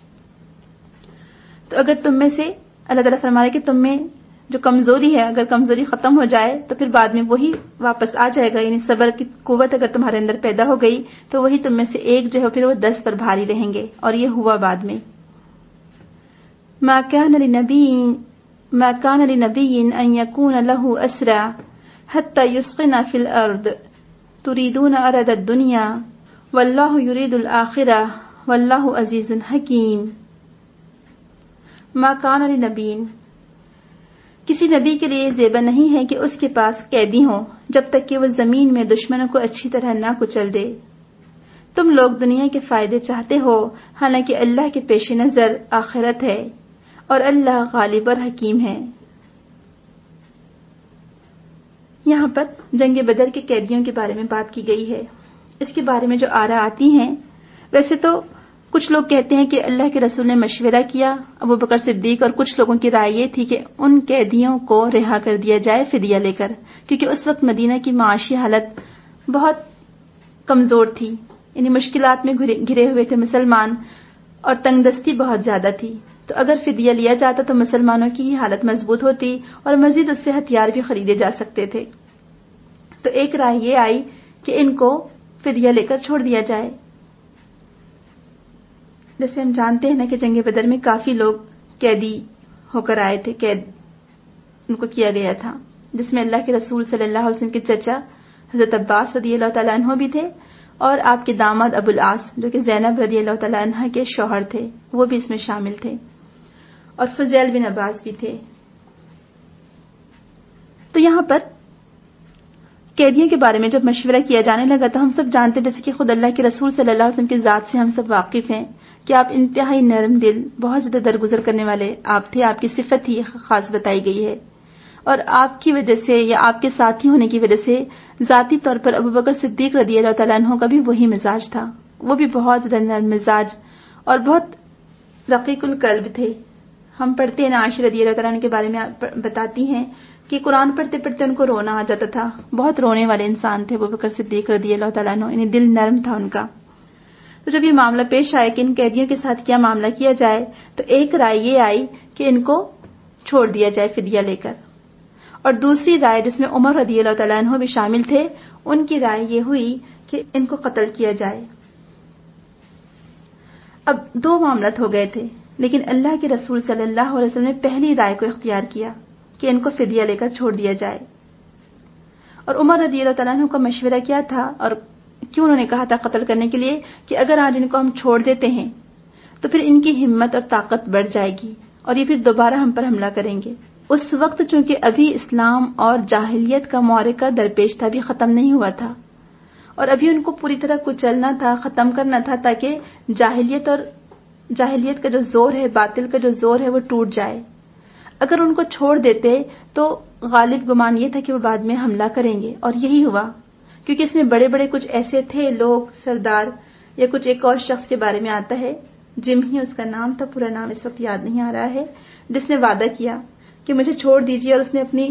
تو اگر تم میں سے اللہ تعالیٰ فرما رہے کہ تم میں جو کمزوری ہے، اگر کمزوری ختم ہو جائے تو پھر بعد میں وہی واپس آ جائے گا. یعنی صبر کی قوت اگر تمہارے اندر پیدا ہو گئی تو وہی تم میں سے ایک جو ہے پھر وہ 10 پر بھاری رہیں گے. اور یہ ہوا بعد میں. ما كان لنبي ان يكون له اسرى حتى يسخن في الارض تريدون عرض الدنيا والله يريد الاخرة والله عزيز حكيم. ما کان لنبین، کسی نبی کے لیے زیبا نہیں ہے کہ اس کے پاس قیدی ہوں جب تک کہ وہ زمین میں دشمنوں کو اچھی طرح نہ کچل دے۔ تم لوگ دنیا کے فائدے چاہتے ہو، حالانکہ اللہ کے پیش نظر آخرت ہے اور اللہ غالب اور حکیم ہے۔ یہاں پر جنگ بدر کے قیدیوں کے بارے میں بات کی گئی ہے۔ اس کے بارے میں جو آراء آتی ہیں، ویسے تو کچھ لوگ کہتے ہیں کہ اللہ کے رسول نے مشورہ کیا، ابو بکر صدیق، اور کچھ لوگوں کی رائے یہ تھی کہ ان قیدیوں کو رہا کر دیا جائے فدیہ لے کر، کیونکہ اس وقت مدینہ کی معاشی حالت بہت کمزور تھی، یعنی مشکلات میں گھرے ہوئے تھے مسلمان، اور تنگ دستی بہت زیادہ تھی۔ تو اگر فدیہ لیا جاتا تو مسلمانوں کی ہی حالت مضبوط ہوتی اور مزید اس سے ہتھیار بھی خریدے جا سکتے تھے۔ تو ایک رائے یہ آئی کہ ان کو فدیہ لے کر چھوڑ دیا جائے۔ جیسے ہم جانتے ہیں نا کہ جنگ بدر میں کافی لوگ قیدی ہو کر آئے تھے، قید ان کو کیا گیا تھا، جس میں اللہ کے رسول صلی اللہ علیہ وسلم کے چچا حضرت عباس رضی اللہ تعالیٰ عنہ بھی تھے، اور آپ کے داماد ابو العاص جو کہ زینب رضی اللہ تعالیٰ عنہ کے شوہر تھے، وہ بھی اس میں شامل تھے، اور فضیل بن عباس بھی تھے۔ تو یہاں پر قیدیوں کے بارے میں جب مشورہ کیا جانے لگا تو ہم سب جانتے، جیسے کہ خود اللہ کے رسول صلی اللہ علیہ وسلم کی ذات سے ہم سب واقف ہیں کہ آپ انتہائی نرم دل، بہت زیادہ درگزر کرنے والے آپ تھے، آپ کی صفت ہی خاص بتائی گئی ہے، اور آپ کی وجہ سے یا آپ کے ساتھی ہونے کی وجہ سے ذاتی طور پر ابو بکر صدیق رضی اللہ تعالیٰ عنہ کا بھی وہی مزاج تھا، وہ بھی بہت زیادہ نرم مزاج اور بہت رقیق القلب تھے۔ ہم پڑھتے ہیں عائشہ رضی اللہ تعالیٰ عنہ کے بارے میں بتاتی ہیں کہ قرآن پڑھتے پڑھتے ان کو رونا آ جاتا تھا، بہت رونے والے انسان تھے ابو بکر صدیق رضی اللہ تعالیٰ عنہ، یعنی دل نرم تھا ان کا۔ تو جب یہ معاملہ پیش آیا کہ ان قیدیوں کے ساتھ کیا معاملہ کیا جائے، تو ایک رائے یہ آئی کہ ان کو چھوڑ دیا جائے فدیہ لے کر، اور دوسری رائے جس میں عمر رضی اللہ تعالیٰ عنہ بھی شامل تھے، ان کی رائے یہ ہوئی کہ ان کو قتل کیا جائے۔ اب دو معاملات ہو گئے تھے، لیکن اللہ کے رسول صلی اللہ علیہ وسلم نے پہلی رائے کو اختیار کیا کہ ان کو فدیہ لے کر چھوڑ دیا جائے۔ اور عمر رضی اللہ تعالیٰ عنہ کا مشورہ کیا تھا، اور کیوں انہوں نے کہا تھا قتل کرنے کے لیے، کہ اگر آج ان کو ہم چھوڑ دیتے ہیں تو پھر ان کی ہمت اور طاقت بڑھ جائے گی اور یہ پھر دوبارہ ہم پر حملہ کریں گے۔ اس وقت چونکہ ابھی اسلام اور جاہلیت کا معرکہ درپیش تھا، ابھی ختم نہیں ہوا تھا، اور ابھی ان کو پوری طرح کچلنا تھا، ختم کرنا تھا، تاکہ جاہلیت کا جو زور ہے، باطل کا جو زور ہے، وہ ٹوٹ جائے۔ اگر ان کو چھوڑ دیتے تو غالب گمان یہ تھا کہ وہ بعد میں حملہ کریں گے، اور یہی ہوا، کیونکہ اس میں بڑے بڑے کچھ ایسے تھے لوگ، سردار یا کچھ ایک اور شخص کے بارے میں آتا ہے، جم ہی اس کا نام تھا، پورا نام اس وقت یاد نہیں آ رہا ہے، جس نے وعدہ کیا کہ مجھے چھوڑ دیجیے، اور اس نے اپنی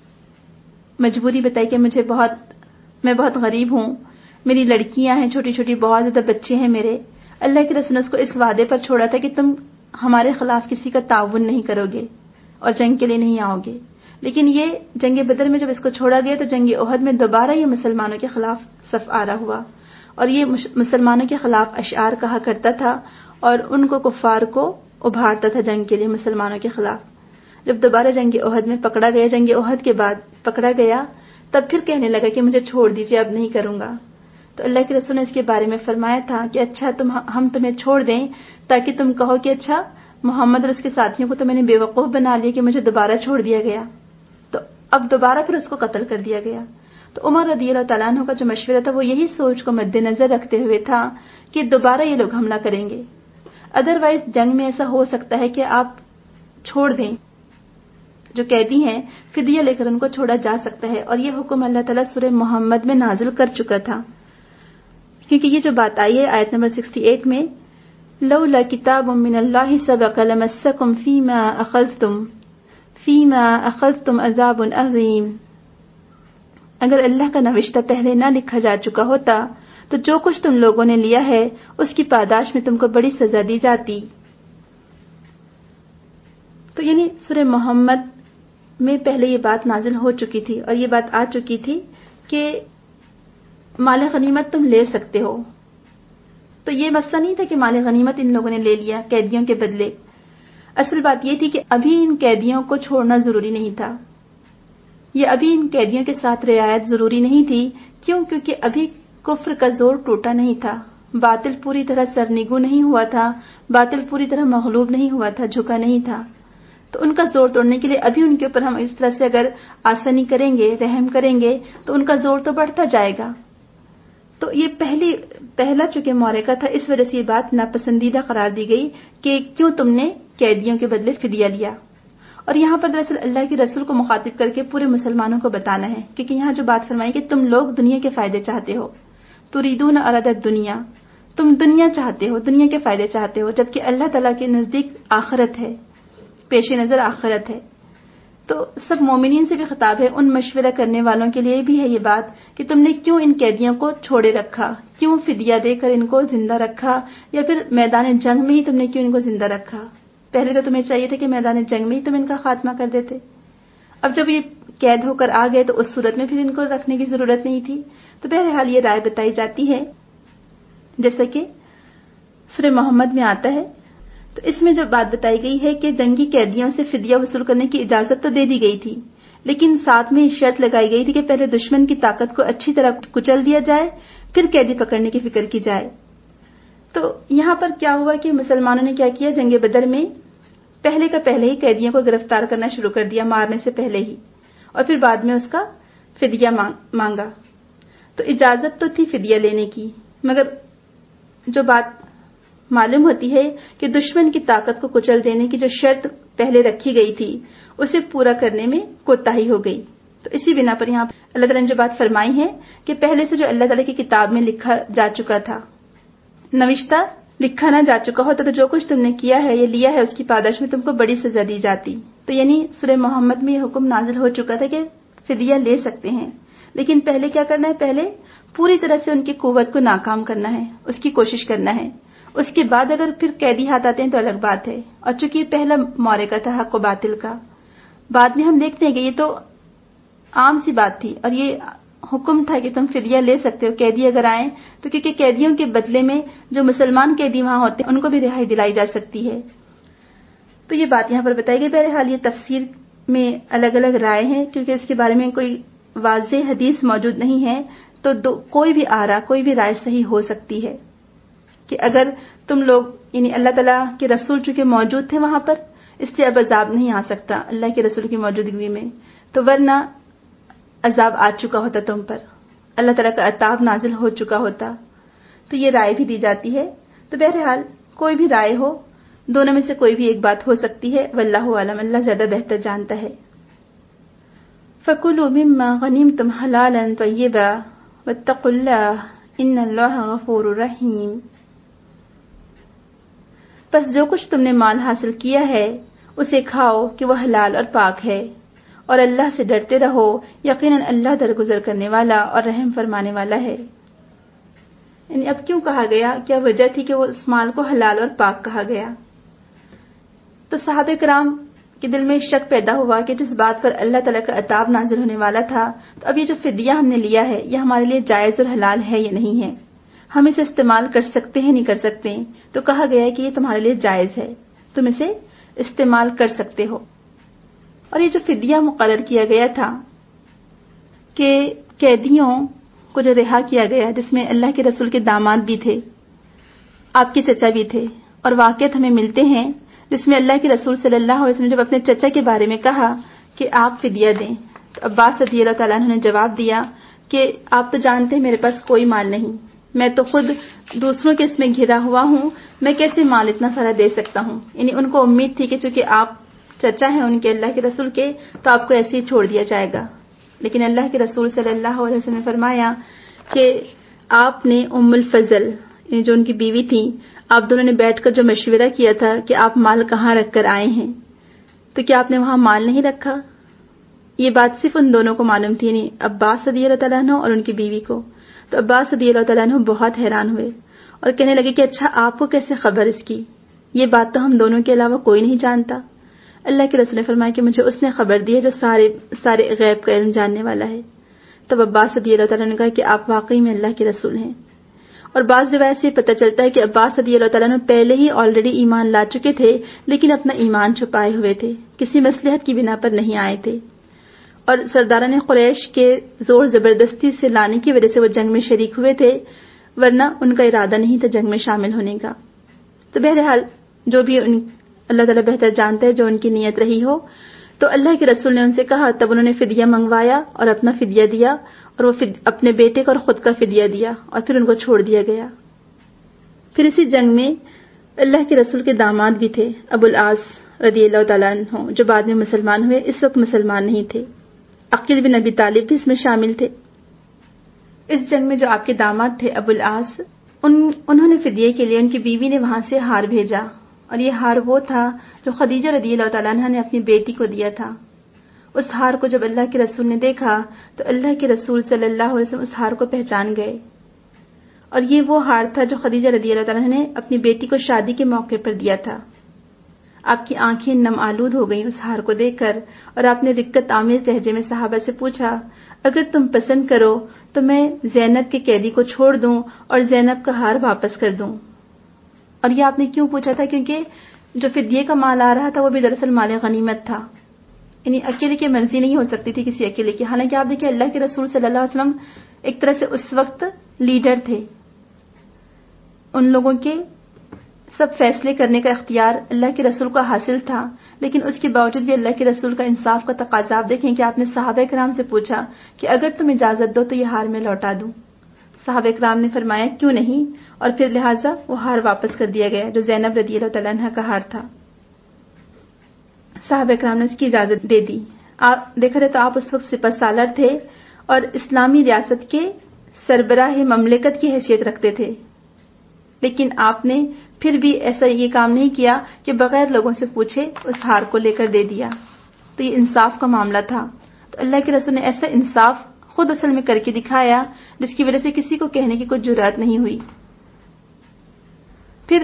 مجبوری بتائی کہ میں بہت غریب ہوں، میری لڑکیاں ہیں چھوٹی چھوٹی، بہت زیادہ بچے ہیں میرے۔ اللہ کے رسول نے اس کو اس وعدے پر چھوڑا تھا کہ تم ہمارے خلاف کسی کا تعاون نہیں کرو گے اور جنگ کے لیے نہیں آؤ گے، لیکن یہ جنگ بدر میں جب اس کو چھوڑا گیا تو جنگ احد میں دوبارہ یہ مسلمانوں کے خلاف صف آرا ہوا، اور یہ مسلمانوں کے خلاف اشعار کہا کرتا تھا اور ان کو کفار کو ابھارتا تھا جنگ کے لیے مسلمانوں کے خلاف۔ جب دوبارہ جنگ احد میں پکڑا گیا، جنگ احد کے بعد پکڑا گیا، تب پھر کہنے لگا کہ مجھے چھوڑ دیجیے، اب نہیں کروں گا۔ تو اللہ کے رسول نے اس کے بارے میں فرمایا تھا کہ اچھا ہم تمہیں چھوڑ دیں تاکہ تم کہو کہ اچھا محمد اور اس کے ساتھیوں کو تو میں نے بے وقوف بنا لیا کہ مجھے دوبارہ چھوڑ دیا گیا، تو اب دوبارہ پھر اس کو قتل کر دیا گیا۔ تو عمر رضی اللہ تعالیٰ عنہ کا جو مشورہ تھا وہ یہی سوچ کو مد نظر رکھتے ہوئے تھا کہ دوبارہ یہ لوگ حملہ کریں گے، ادروائز جنگ میں ایسا ہو سکتا ہے کہ آپ چھوڑ دیں، جو قیدی ہیں فدیہ لے کر ان کو چھوڑا جا سکتا ہے، اور یہ حکم اللہ تعالیٰ سورہ محمد میں نازل کر چکا تھا، کیونکہ یہ جو بات آئی ہے آیت نمبر 68 میں، لولا کتاب من اللہ سبق لمسکم فیما اخذتم عذاب عظیم، اگر اللہ کا نوشتہ پہلے نہ لکھا جا چکا ہوتا تو جو کچھ تم لوگوں نے لیا ہے اس کی پاداش میں تم کو بڑی سزا دی جاتی۔ تو یعنی سورہ محمد میں پہلے یہ بات نازل ہو چکی تھی اور یہ بات آ چکی تھی کہ مال غنیمت تم لے سکتے ہو۔ تو یہ مسئلہ نہیں تھا کہ مال غنیمت ان لوگوں نے لے لیا قیدیوں کے بدلے، اصل بات یہ تھی کہ ابھی ان قیدیوں کو چھوڑنا ضروری نہیں تھا، یہ ابھی ان قیدیوں کے ساتھ رعایت ضروری نہیں تھی، کیوں؟ کیونکہ ابھی کفر کا زور ٹوٹا نہیں تھا، باطل پوری طرح سرنگو نہیں ہوا تھا، باطل پوری طرح مغلوب نہیں ہوا تھا، جھکا نہیں تھا. تو ان کا زور توڑنے کے لیے ابھی ان کے اوپر ہم اس طرح سے اگر آسانی کریں گے، رحم کریں گے تو ان کا زور تو بڑھتا جائے گا. تو یہ پہلا چونکہ معرکہ تھا، اس وجہ سے یہ بات ناپسندیدہ قرار دی گئی کہ کیوں تم نے قیدیوں کے بدلے فدیہ لیا. اور یہاں پر دراصل اللہ کے رسول کو مخاطب کر کے پورے مسلمانوں کو بتانا ہے، کیونکہ یہاں جو بات فرمائی کہ تم لوگ دنیا کے فائدے چاہتے ہو، تریدون عرض الدنیا، تم دنیا چاہتے ہو، دنیا کے فائدے چاہتے ہو، جبکہ اللہ تعالیٰ کے نزدیک آخرت ہے، پیش نظر آخرت ہے. تو سب مومنین سے بھی خطاب ہے، ان مشورہ کرنے والوں کے لیے بھی ہے یہ بات کہ تم نے کیوں ان قیدیوں کو چھوڑے رکھا، کیوں فدیہ دے کر ان کو زندہ رکھا، یا پھر میدان جنگ میں ہی تم نے کیوں ان کو زندہ رکھا. پہلے تو تمہیں چاہیے تھا کہ میدان جنگ میں ہی تم ان کا خاتمہ کر دیتے. اب جب یہ قید ہو کر آ گئے تو اس صورت میں پھر ان کو رکھنے کی ضرورت نہیں تھی. تو بہرحال یہ رائے بتائی جاتی ہے جیسا کہ سورہ محمد میں آتا ہے. تو اس میں جو بات بتائی گئی ہے کہ جنگی قیدیوں سے فدیہ وصول کرنے کی اجازت تو دے دی گئی تھی، لیکن ساتھ میں شرط لگائی گئی تھی کہ پہلے دشمن کی طاقت کو اچھی طرح کچل دیا جائے، پھر قیدی پکڑنے کی فکر کی جائے. تو یہاں پر کیا ہوا کہ مسلمانوں نے کیا کیا، جنگ بدر میں پہلے کا پہلے ہی قیدیوں کو گرفتار کرنا شروع کر دیا، مارنے سے پہلے ہی، اور پھر بعد میں اس کا فدیہ مانگا. تو اجازت تو تھی فدیہ لینے کی، مگر جو بات معلوم ہوتی ہے کہ دشمن کی طاقت کو کچل دینے کی جو شرط پہلے رکھی گئی تھی اسے پورا کرنے میں کوتاہی ہو گئی. تو اسی بنا پر یہاں اللہ تعالیٰ نے جو بات فرمائی ہے کہ پہلے سے جو اللہ تعالیٰ کی کتاب میں لکھا جا چکا تھا، نوشتہ لکھا نہ جا چکا ہوتا تو جو کچھ تم نے کیا ہے یا لیا ہے اس کی پاداش میں تم کو بڑی سزا دی جاتی. تو یعنی سورہ محمد میں یہ حکم نازل ہو چکا تھا کہ فدیہ لے سکتے ہیں، لیکن پہلے کیا کرنا ہے، پہلے پوری طرح سے ان کی قوت کو ناکام کرنا ہے، اس کی کوشش کرنا ہے. اس کے بعد اگر پھر قیدی ہاتھ آتے ہیں تو الگ بات ہے. اور چونکہ یہ پہلا معرکہ تھا حق و باطل کا، بعد میں ہم دیکھتے ہیں کہ یہ تو عام سی بات تھی اور یہ حکم تھا کہ تم فدیہ لے سکتے ہو قیدی اگر آئیں تو، کیونکہ قیدیوں کے بدلے میں جو مسلمان قیدی وہاں ہوتے ہیں ان کو بھی رہائی دلائی جا سکتی ہے. تو یہ بات یہاں پر بتائی گئی. بہرحال یہ تفسیر میں الگ الگ رائے ہیں، کیونکہ اس کے بارے میں کوئی واضح حدیث موجود نہیں ہے، تو کوئی بھی آرا، کوئی بھی رائے صحیح ہو سکتی ہے کہ اگر تم لوگ یعنی اللہ تعالیٰ کے رسول چونکہ موجود تھے وہاں پر، اس لیے اب عذاب نہیں آ سکتا اللہ کے رسول کی موجودگی میں، تو ورنہ عذاب آ چکا ہوتا تم پر، اللہ تعالیٰ کا عتاب نازل ہو چکا ہوتا. تو یہ رائے بھی دی جاتی ہے. تو بہرحال کوئی بھی رائے ہو، دونوں میں سے کوئی بھی ایک بات ہو سکتی ہے، واللہ اعلم، اللہ زیادہ بہتر جانتا ہے. فَكُلُوا مِمَّا غَنِمْتُمْ حَلَالًا طَيِّبًا وَاتَّقُوا اللَّهَ إِنَّ اللَّهَ غَفُورٌ رَحِيمٌ. پس جو کچھ تم نے مال حاصل کیا ہے اسے کھاؤ کہ وہ حلال اور پاک ہے، اور اللہ سے ڈرتے رہو، یقیناً اللہ درگزر کرنے والا اور رحم فرمانے والا ہے. یعنی اب کیوں کہا گیا، کیا وجہ تھی کہ وہ اس مال کو حلال اور پاک کہا گیا؟ تو صحابہ کرام کے دل میں شک پیدا ہوا کہ جس بات پر اللہ تعالیٰ کا عذاب نازل ہونے والا تھا، تو اب یہ جو فدیہ ہم نے لیا ہے یہ ہمارے لیے جائز اور حلال ہے یا نہیں ہے، ہم اسے استعمال کر سکتے ہیں نہیں کر سکتے. تو کہا گیا ہے کہ یہ تمہارے لیے جائز ہے، تم اسے استعمال کر سکتے ہو. اور یہ جو فدیہ مقرر کیا گیا تھا کہ قیدیوں کو جو رہا کیا گیا، جس میں اللہ کے رسول کے داماد بھی تھے، آپ کے چچا بھی تھے، اور واقعات ہمیں ملتے ہیں جس میں اللہ کے رسول صلی اللہ علیہ وسلم نے جب اپنے چچا کے بارے میں کہا کہ آپ فدیہ دیں، تو عباس رضی اللہ تعالیٰ عنہ نے جواب دیا کہ آپ تو جانتے ہیں میرے پاس کوئی مال نہیں، میں تو خود دوسروں کے اس میں گھرا ہوا ہوں، میں کیسے مال اتنا سارا دے سکتا ہوں. یعنی ان کو امید تھی کہ چونکہ آپ چچا ہیں ان کے اللہ کے رسول کے، تو آپ کو ایسے ہی چھوڑ دیا جائے گا. لیکن اللہ کے رسول صلی اللہ علیہ وسلم نے فرمایا کہ آپ نے ام الفضل یعنی جو ان کی بیوی تھی، آپ دونوں نے بیٹھ کر جو مشورہ کیا تھا کہ آپ مال کہاں رکھ کر آئے ہیں، تو کیا آپ نے وہاں مال نہیں رکھا؟ یہ بات صرف ان دونوں کو معلوم تھی، یعنی عباس رضی اللہ تعالیٰ عنہ اور ان کی بیوی کو. تو عباس رضی اللہ تعالیٰ عنہ بہت حیران ہوئے اور کہنے لگے کہ اچھا آپ کو کیسے خبر اس کی، یہ بات تو ہم دونوں کے علاوہ کوئی نہیں جانتا. اللہ کے رسول نے فرمایا کہ مجھے اس نے خبر دی ہے جو سارے غیب کا علم جاننے والا ہے. تب عباس رضی اللہ تعالیٰ نے کہا کہ آپ واقعی میں اللہ کے رسول ہیں. اور بعض روایت سے پتہ چلتا ہے کہ عباس رضی اللہ تعالیٰ نے پہلے ہی آلریڈی ایمان لا چکے تھے، لیکن اپنا ایمان چھپائے ہوئے تھے، کسی مصلحت کی بنا پر نہیں آئے تھے، اور سرداران قریش کے زور زبردستی سے لانے کی وجہ سے وہ جنگ میں شریک ہوئے تھے. ورنہ ان کا ارادہ نہیں تھا جنگ میں شامل ہونے کا۔ تو بہرحال جو بھی اللہ تعالیٰ بہتر جانتا ہے جو ان کی نیت رہی ہو، تو اللہ کے رسول نے ان سے کہا، تب انہوں نے فدیہ منگوایا اور اپنا فدیہ دیا، اور وہ اپنے بیٹے کا اور خود کا فدیہ دیا، اور پھر ان کو چھوڑ دیا گیا۔ پھر اسی جنگ میں اللہ کے رسول کے داماد بھی تھے، ابو العاص رضی اللہ تعالیٰ عنہ، جو بعد میں مسلمان ہوئے، اس وقت مسلمان نہیں تھے۔ عقیل بن ابی طالب بھی اس میں شامل تھے۔ اس جنگ میں جو آپ کے داماد تھے ابو العاص، انہوں نے فدیے کے لیے ان کی بیوی نے وہاں سے ہار بھیجا، اور یہ ہار وہ تھا جو خدیجہ رضی اللہ تعالیٰ عنہ نے اپنی بیٹی کو دیا تھا۔ اس ہار کو جب اللہ کے رسول نے دیکھا تو اللہ کے رسول صلی اللہ علیہ وسلم اس ہار کو پہچان گئے، اور یہ وہ ہار تھا جو خدیجہ رضی اللہ تعالیٰ عنہ نے اپنی بیٹی کو شادی کے موقع پر دیا تھا۔ آپ کی آنکھیں نم آلود ہو گئیں اس ہار کو دیکھ کر، اور آپ نے رقت آمیز لہجے میں صحابہ سے پوچھا، اگر تم پسند کرو تو میں زینب کے قیدی کو چھوڑ دوں اور زینب کا ہار واپس کر دوں۔ اور یہ آپ نے کیوں پوچھا تھا؟ کیونکہ جو فدیے کا مال آ رہا تھا وہ بھی دراصل مال غنیمت تھا، یعنی اکیلے کی مرضی نہیں ہو سکتی تھی کسی اکیلے کی۔ حالانکہ آپ دیکھیں اللہ کے رسول صلی اللہ علیہ وسلم ایک طرح سے اس وقت لیڈر تھے، ان لوگوں کے سب فیصلے کرنے کا اختیار اللہ کے رسول کو حاصل تھا، لیکن اس کے باوجود بھی اللہ کے رسول کا انصاف کا تقاضا آپ دیکھیں کہ آپ نے صحابہ کرام سے پوچھا کہ اگر تم اجازت دو تو یہ ہار میں لوٹا دوں۔ صحابہ کرام نے فرمایا کیوں نہیں، اور پھر لہٰذا وہ ہار واپس کر دیا گیا جو زینب رضی اللہ تعالیٰ عنہ کا ہار تھا۔ صحابہ کرام نے اس کی اجازت دے دی۔ آپ دیکھ رہے تو آپ اس وقت سپہ سالار تھے اور اسلامی ریاست کے سربراہ مملکت کی حیثیت رکھتے تھے، لیکن آپ نے پھر بھی ایسا یہ کام نہیں کیا کہ بغیر لوگوں سے پوچھے اس ہار کو لے کر دے دیا۔ تو یہ انصاف کا معاملہ تھا۔ تو اللہ کے رسول نے ایسا انصاف خود اصل میں کر کے دکھایا جس کی وجہ سے کسی کو کہنے کی کوئی جرأت نہیں ہوئی۔ پھر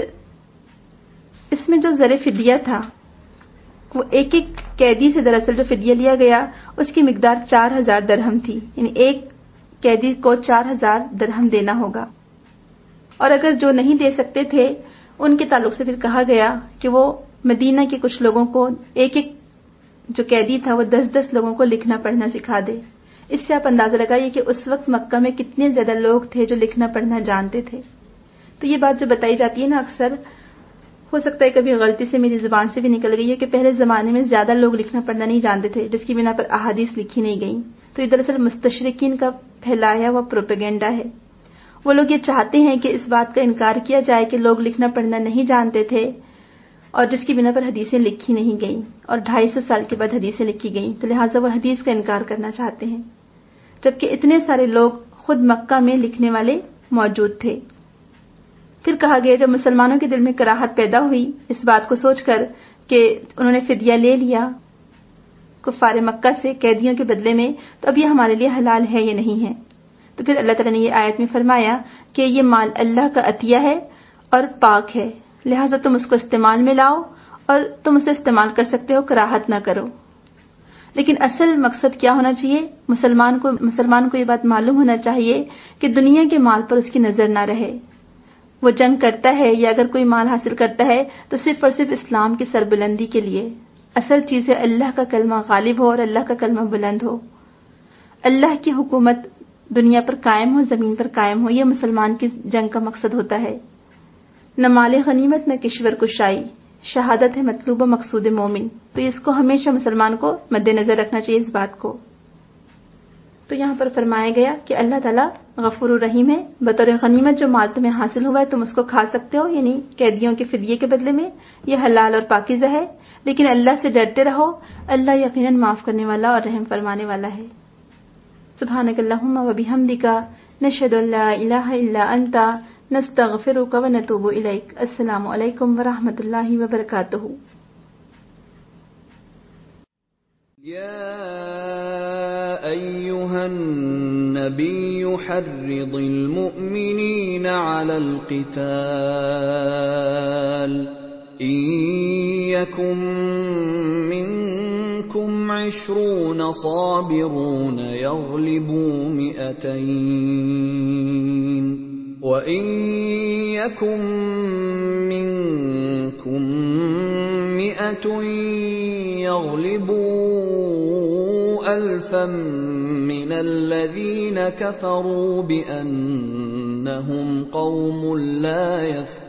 اس میں جو زر فدیہ تھا وہ ایک ایک قیدی سے دراصل جو فدیہ لیا گیا اس کی مقدار 4000 درہم تھی، یعنی ایک قیدی کو 4000 درہم دینا ہوگا۔ اور اگر جو نہیں دے سکتے تھے ان کے تعلق سے پھر کہا گیا کہ وہ مدینہ کے کچھ لوگوں کو ایک ایک جو قیدی تھا وہ 10 لوگوں کو لکھنا پڑھنا سکھا دے۔ اس سے آپ اندازہ لگائیے کہ اس وقت مکہ میں کتنے زیادہ لوگ تھے جو لکھنا پڑھنا جانتے تھے۔ تو یہ بات جو بتائی جاتی ہے نا، اکثر ہو سکتا ہے کبھی غلطی سے میری زبان سے بھی نکل گئی ہے کہ پہلے زمانے میں زیادہ لوگ لکھنا پڑھنا نہیں جانتے تھے، جس کی بنا پر احادیث لکھی نہیں گئیں۔ تو یہ دراصل مستشرقین کا پھیلایا ہوا پروپیگنڈا ہے۔ وہ لوگ یہ چاہتے ہیں کہ اس بات کا انکار کیا جائے کہ لوگ لکھنا پڑھنا نہیں جانتے تھے، اور جس کی بنا پر حدیثیں لکھی نہیں گئیں، اور 250 سال کے بعد حدیثیں لکھی گئیں، تو لہٰذا وہ حدیث کا انکار کرنا چاہتے ہیں، جبکہ اتنے سارے لوگ خود مکہ میں لکھنے والے موجود تھے۔ پھر کہا گیا جب مسلمانوں کے دل میں کراہت پیدا ہوئی اس بات کو سوچ کر کہ انہوں نے فدیہ لے لیا کفار مکہ سے قیدیوں کے بدلے میں، تو اب یہ ہمارے لیے حلال ہے یا نہیں ہے؟ تو پھر اللہ تعالیٰ نے یہ آیت میں فرمایا کہ یہ مال اللہ کا عطیہ ہے اور پاک ہے، لہٰذا تم اس کو استعمال میں لاؤ اور تم اسے استعمال کر سکتے ہو، کراہت نہ کرو۔ لیکن اصل مقصد کیا ہونا چاہیے؟ مسلمان کو یہ بات معلوم ہونا چاہیے کہ دنیا کے مال پر اس کی نظر نہ رہے۔ وہ جنگ کرتا ہے یا اگر کوئی مال حاصل کرتا ہے تو صرف اور صرف اسلام کی سربلندی کے لیے۔ اصل چیز ہے اللہ کا کلمہ غالب ہو اور اللہ کا کلمہ بلند ہو، اللہ کی حکومت دنیا پر قائم ہو، زمین پر قائم ہو۔ یہ مسلمان کی جنگ کا مقصد ہوتا ہے۔ نہ مال غنیمت نہ کشور کشائی، شہادت ہے مطلوب و مقصود مومن۔ تو اس کو ہمیشہ مسلمان کو مد نظر رکھنا چاہیے اس بات کو۔ تو یہاں پر فرمایا گیا کہ اللہ تعالیٰ غفور الرحیم ہے، بطور غنیمت جو مال تمہیں حاصل ہوا ہے تم اس کو کھا سکتے ہو، یعنی قیدیوں کے فدیے کے بدلے میں، یہ حلال اور پاکیزہ ہے، لیکن اللہ سے ڈرتے رہو، اللہ یقیناً معاف کرنے والا اور رحم فرمانے والا ہے۔ سبحانک اللہم و بحمدک، نشہد ان لا الہ الا انت، نستغفرک و نتوب الیک۔ السلام علیکم ورحمۃ اللہ وبرکاتہ۔ يا أيها النبي حرض المؤمنين على القتال إن يكن منكم 20 صابرون يغلبوا 200 وَإِن يَكُن مِّنكُم 100 يَغْلِبُوا 1000 مِّنَ الَّذِينَ كَفَرُوا بِأَنَّهُمْ إنهم قوم لا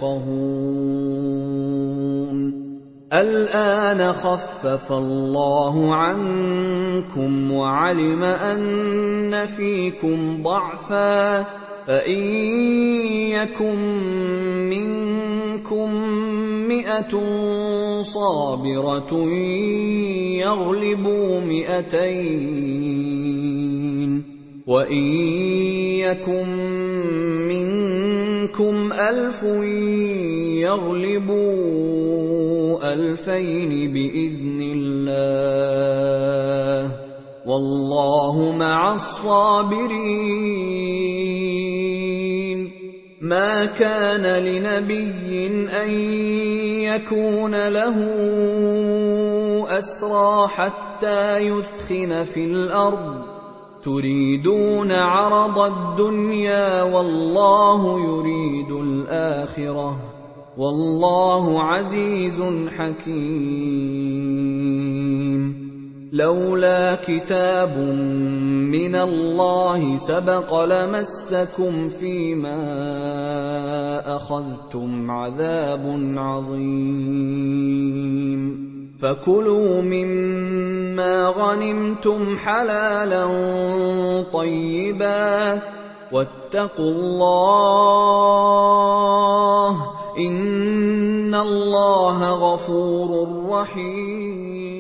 يفقهون الآن خفف الله عنكم وعلم أن فيكم ضعفا فإن يكن منكم 100 صابرة يغلبوا 200 وإن يكن منكم 1000 يغلبوا 2000 بإذن الله والله مع الصابرين ما كان لنبي أن يكون له أسرى حتى يثخن في الأرض تريدون عرض الدنيا والله يريد الآخرة والله عزيز حكيم لولا كتاب من الله سبق لمسكم فيما أخذتم عذاب عظيم فكلوا مما غنمتم حلالا طيبا واتقوا الله إن الله غفور رحيم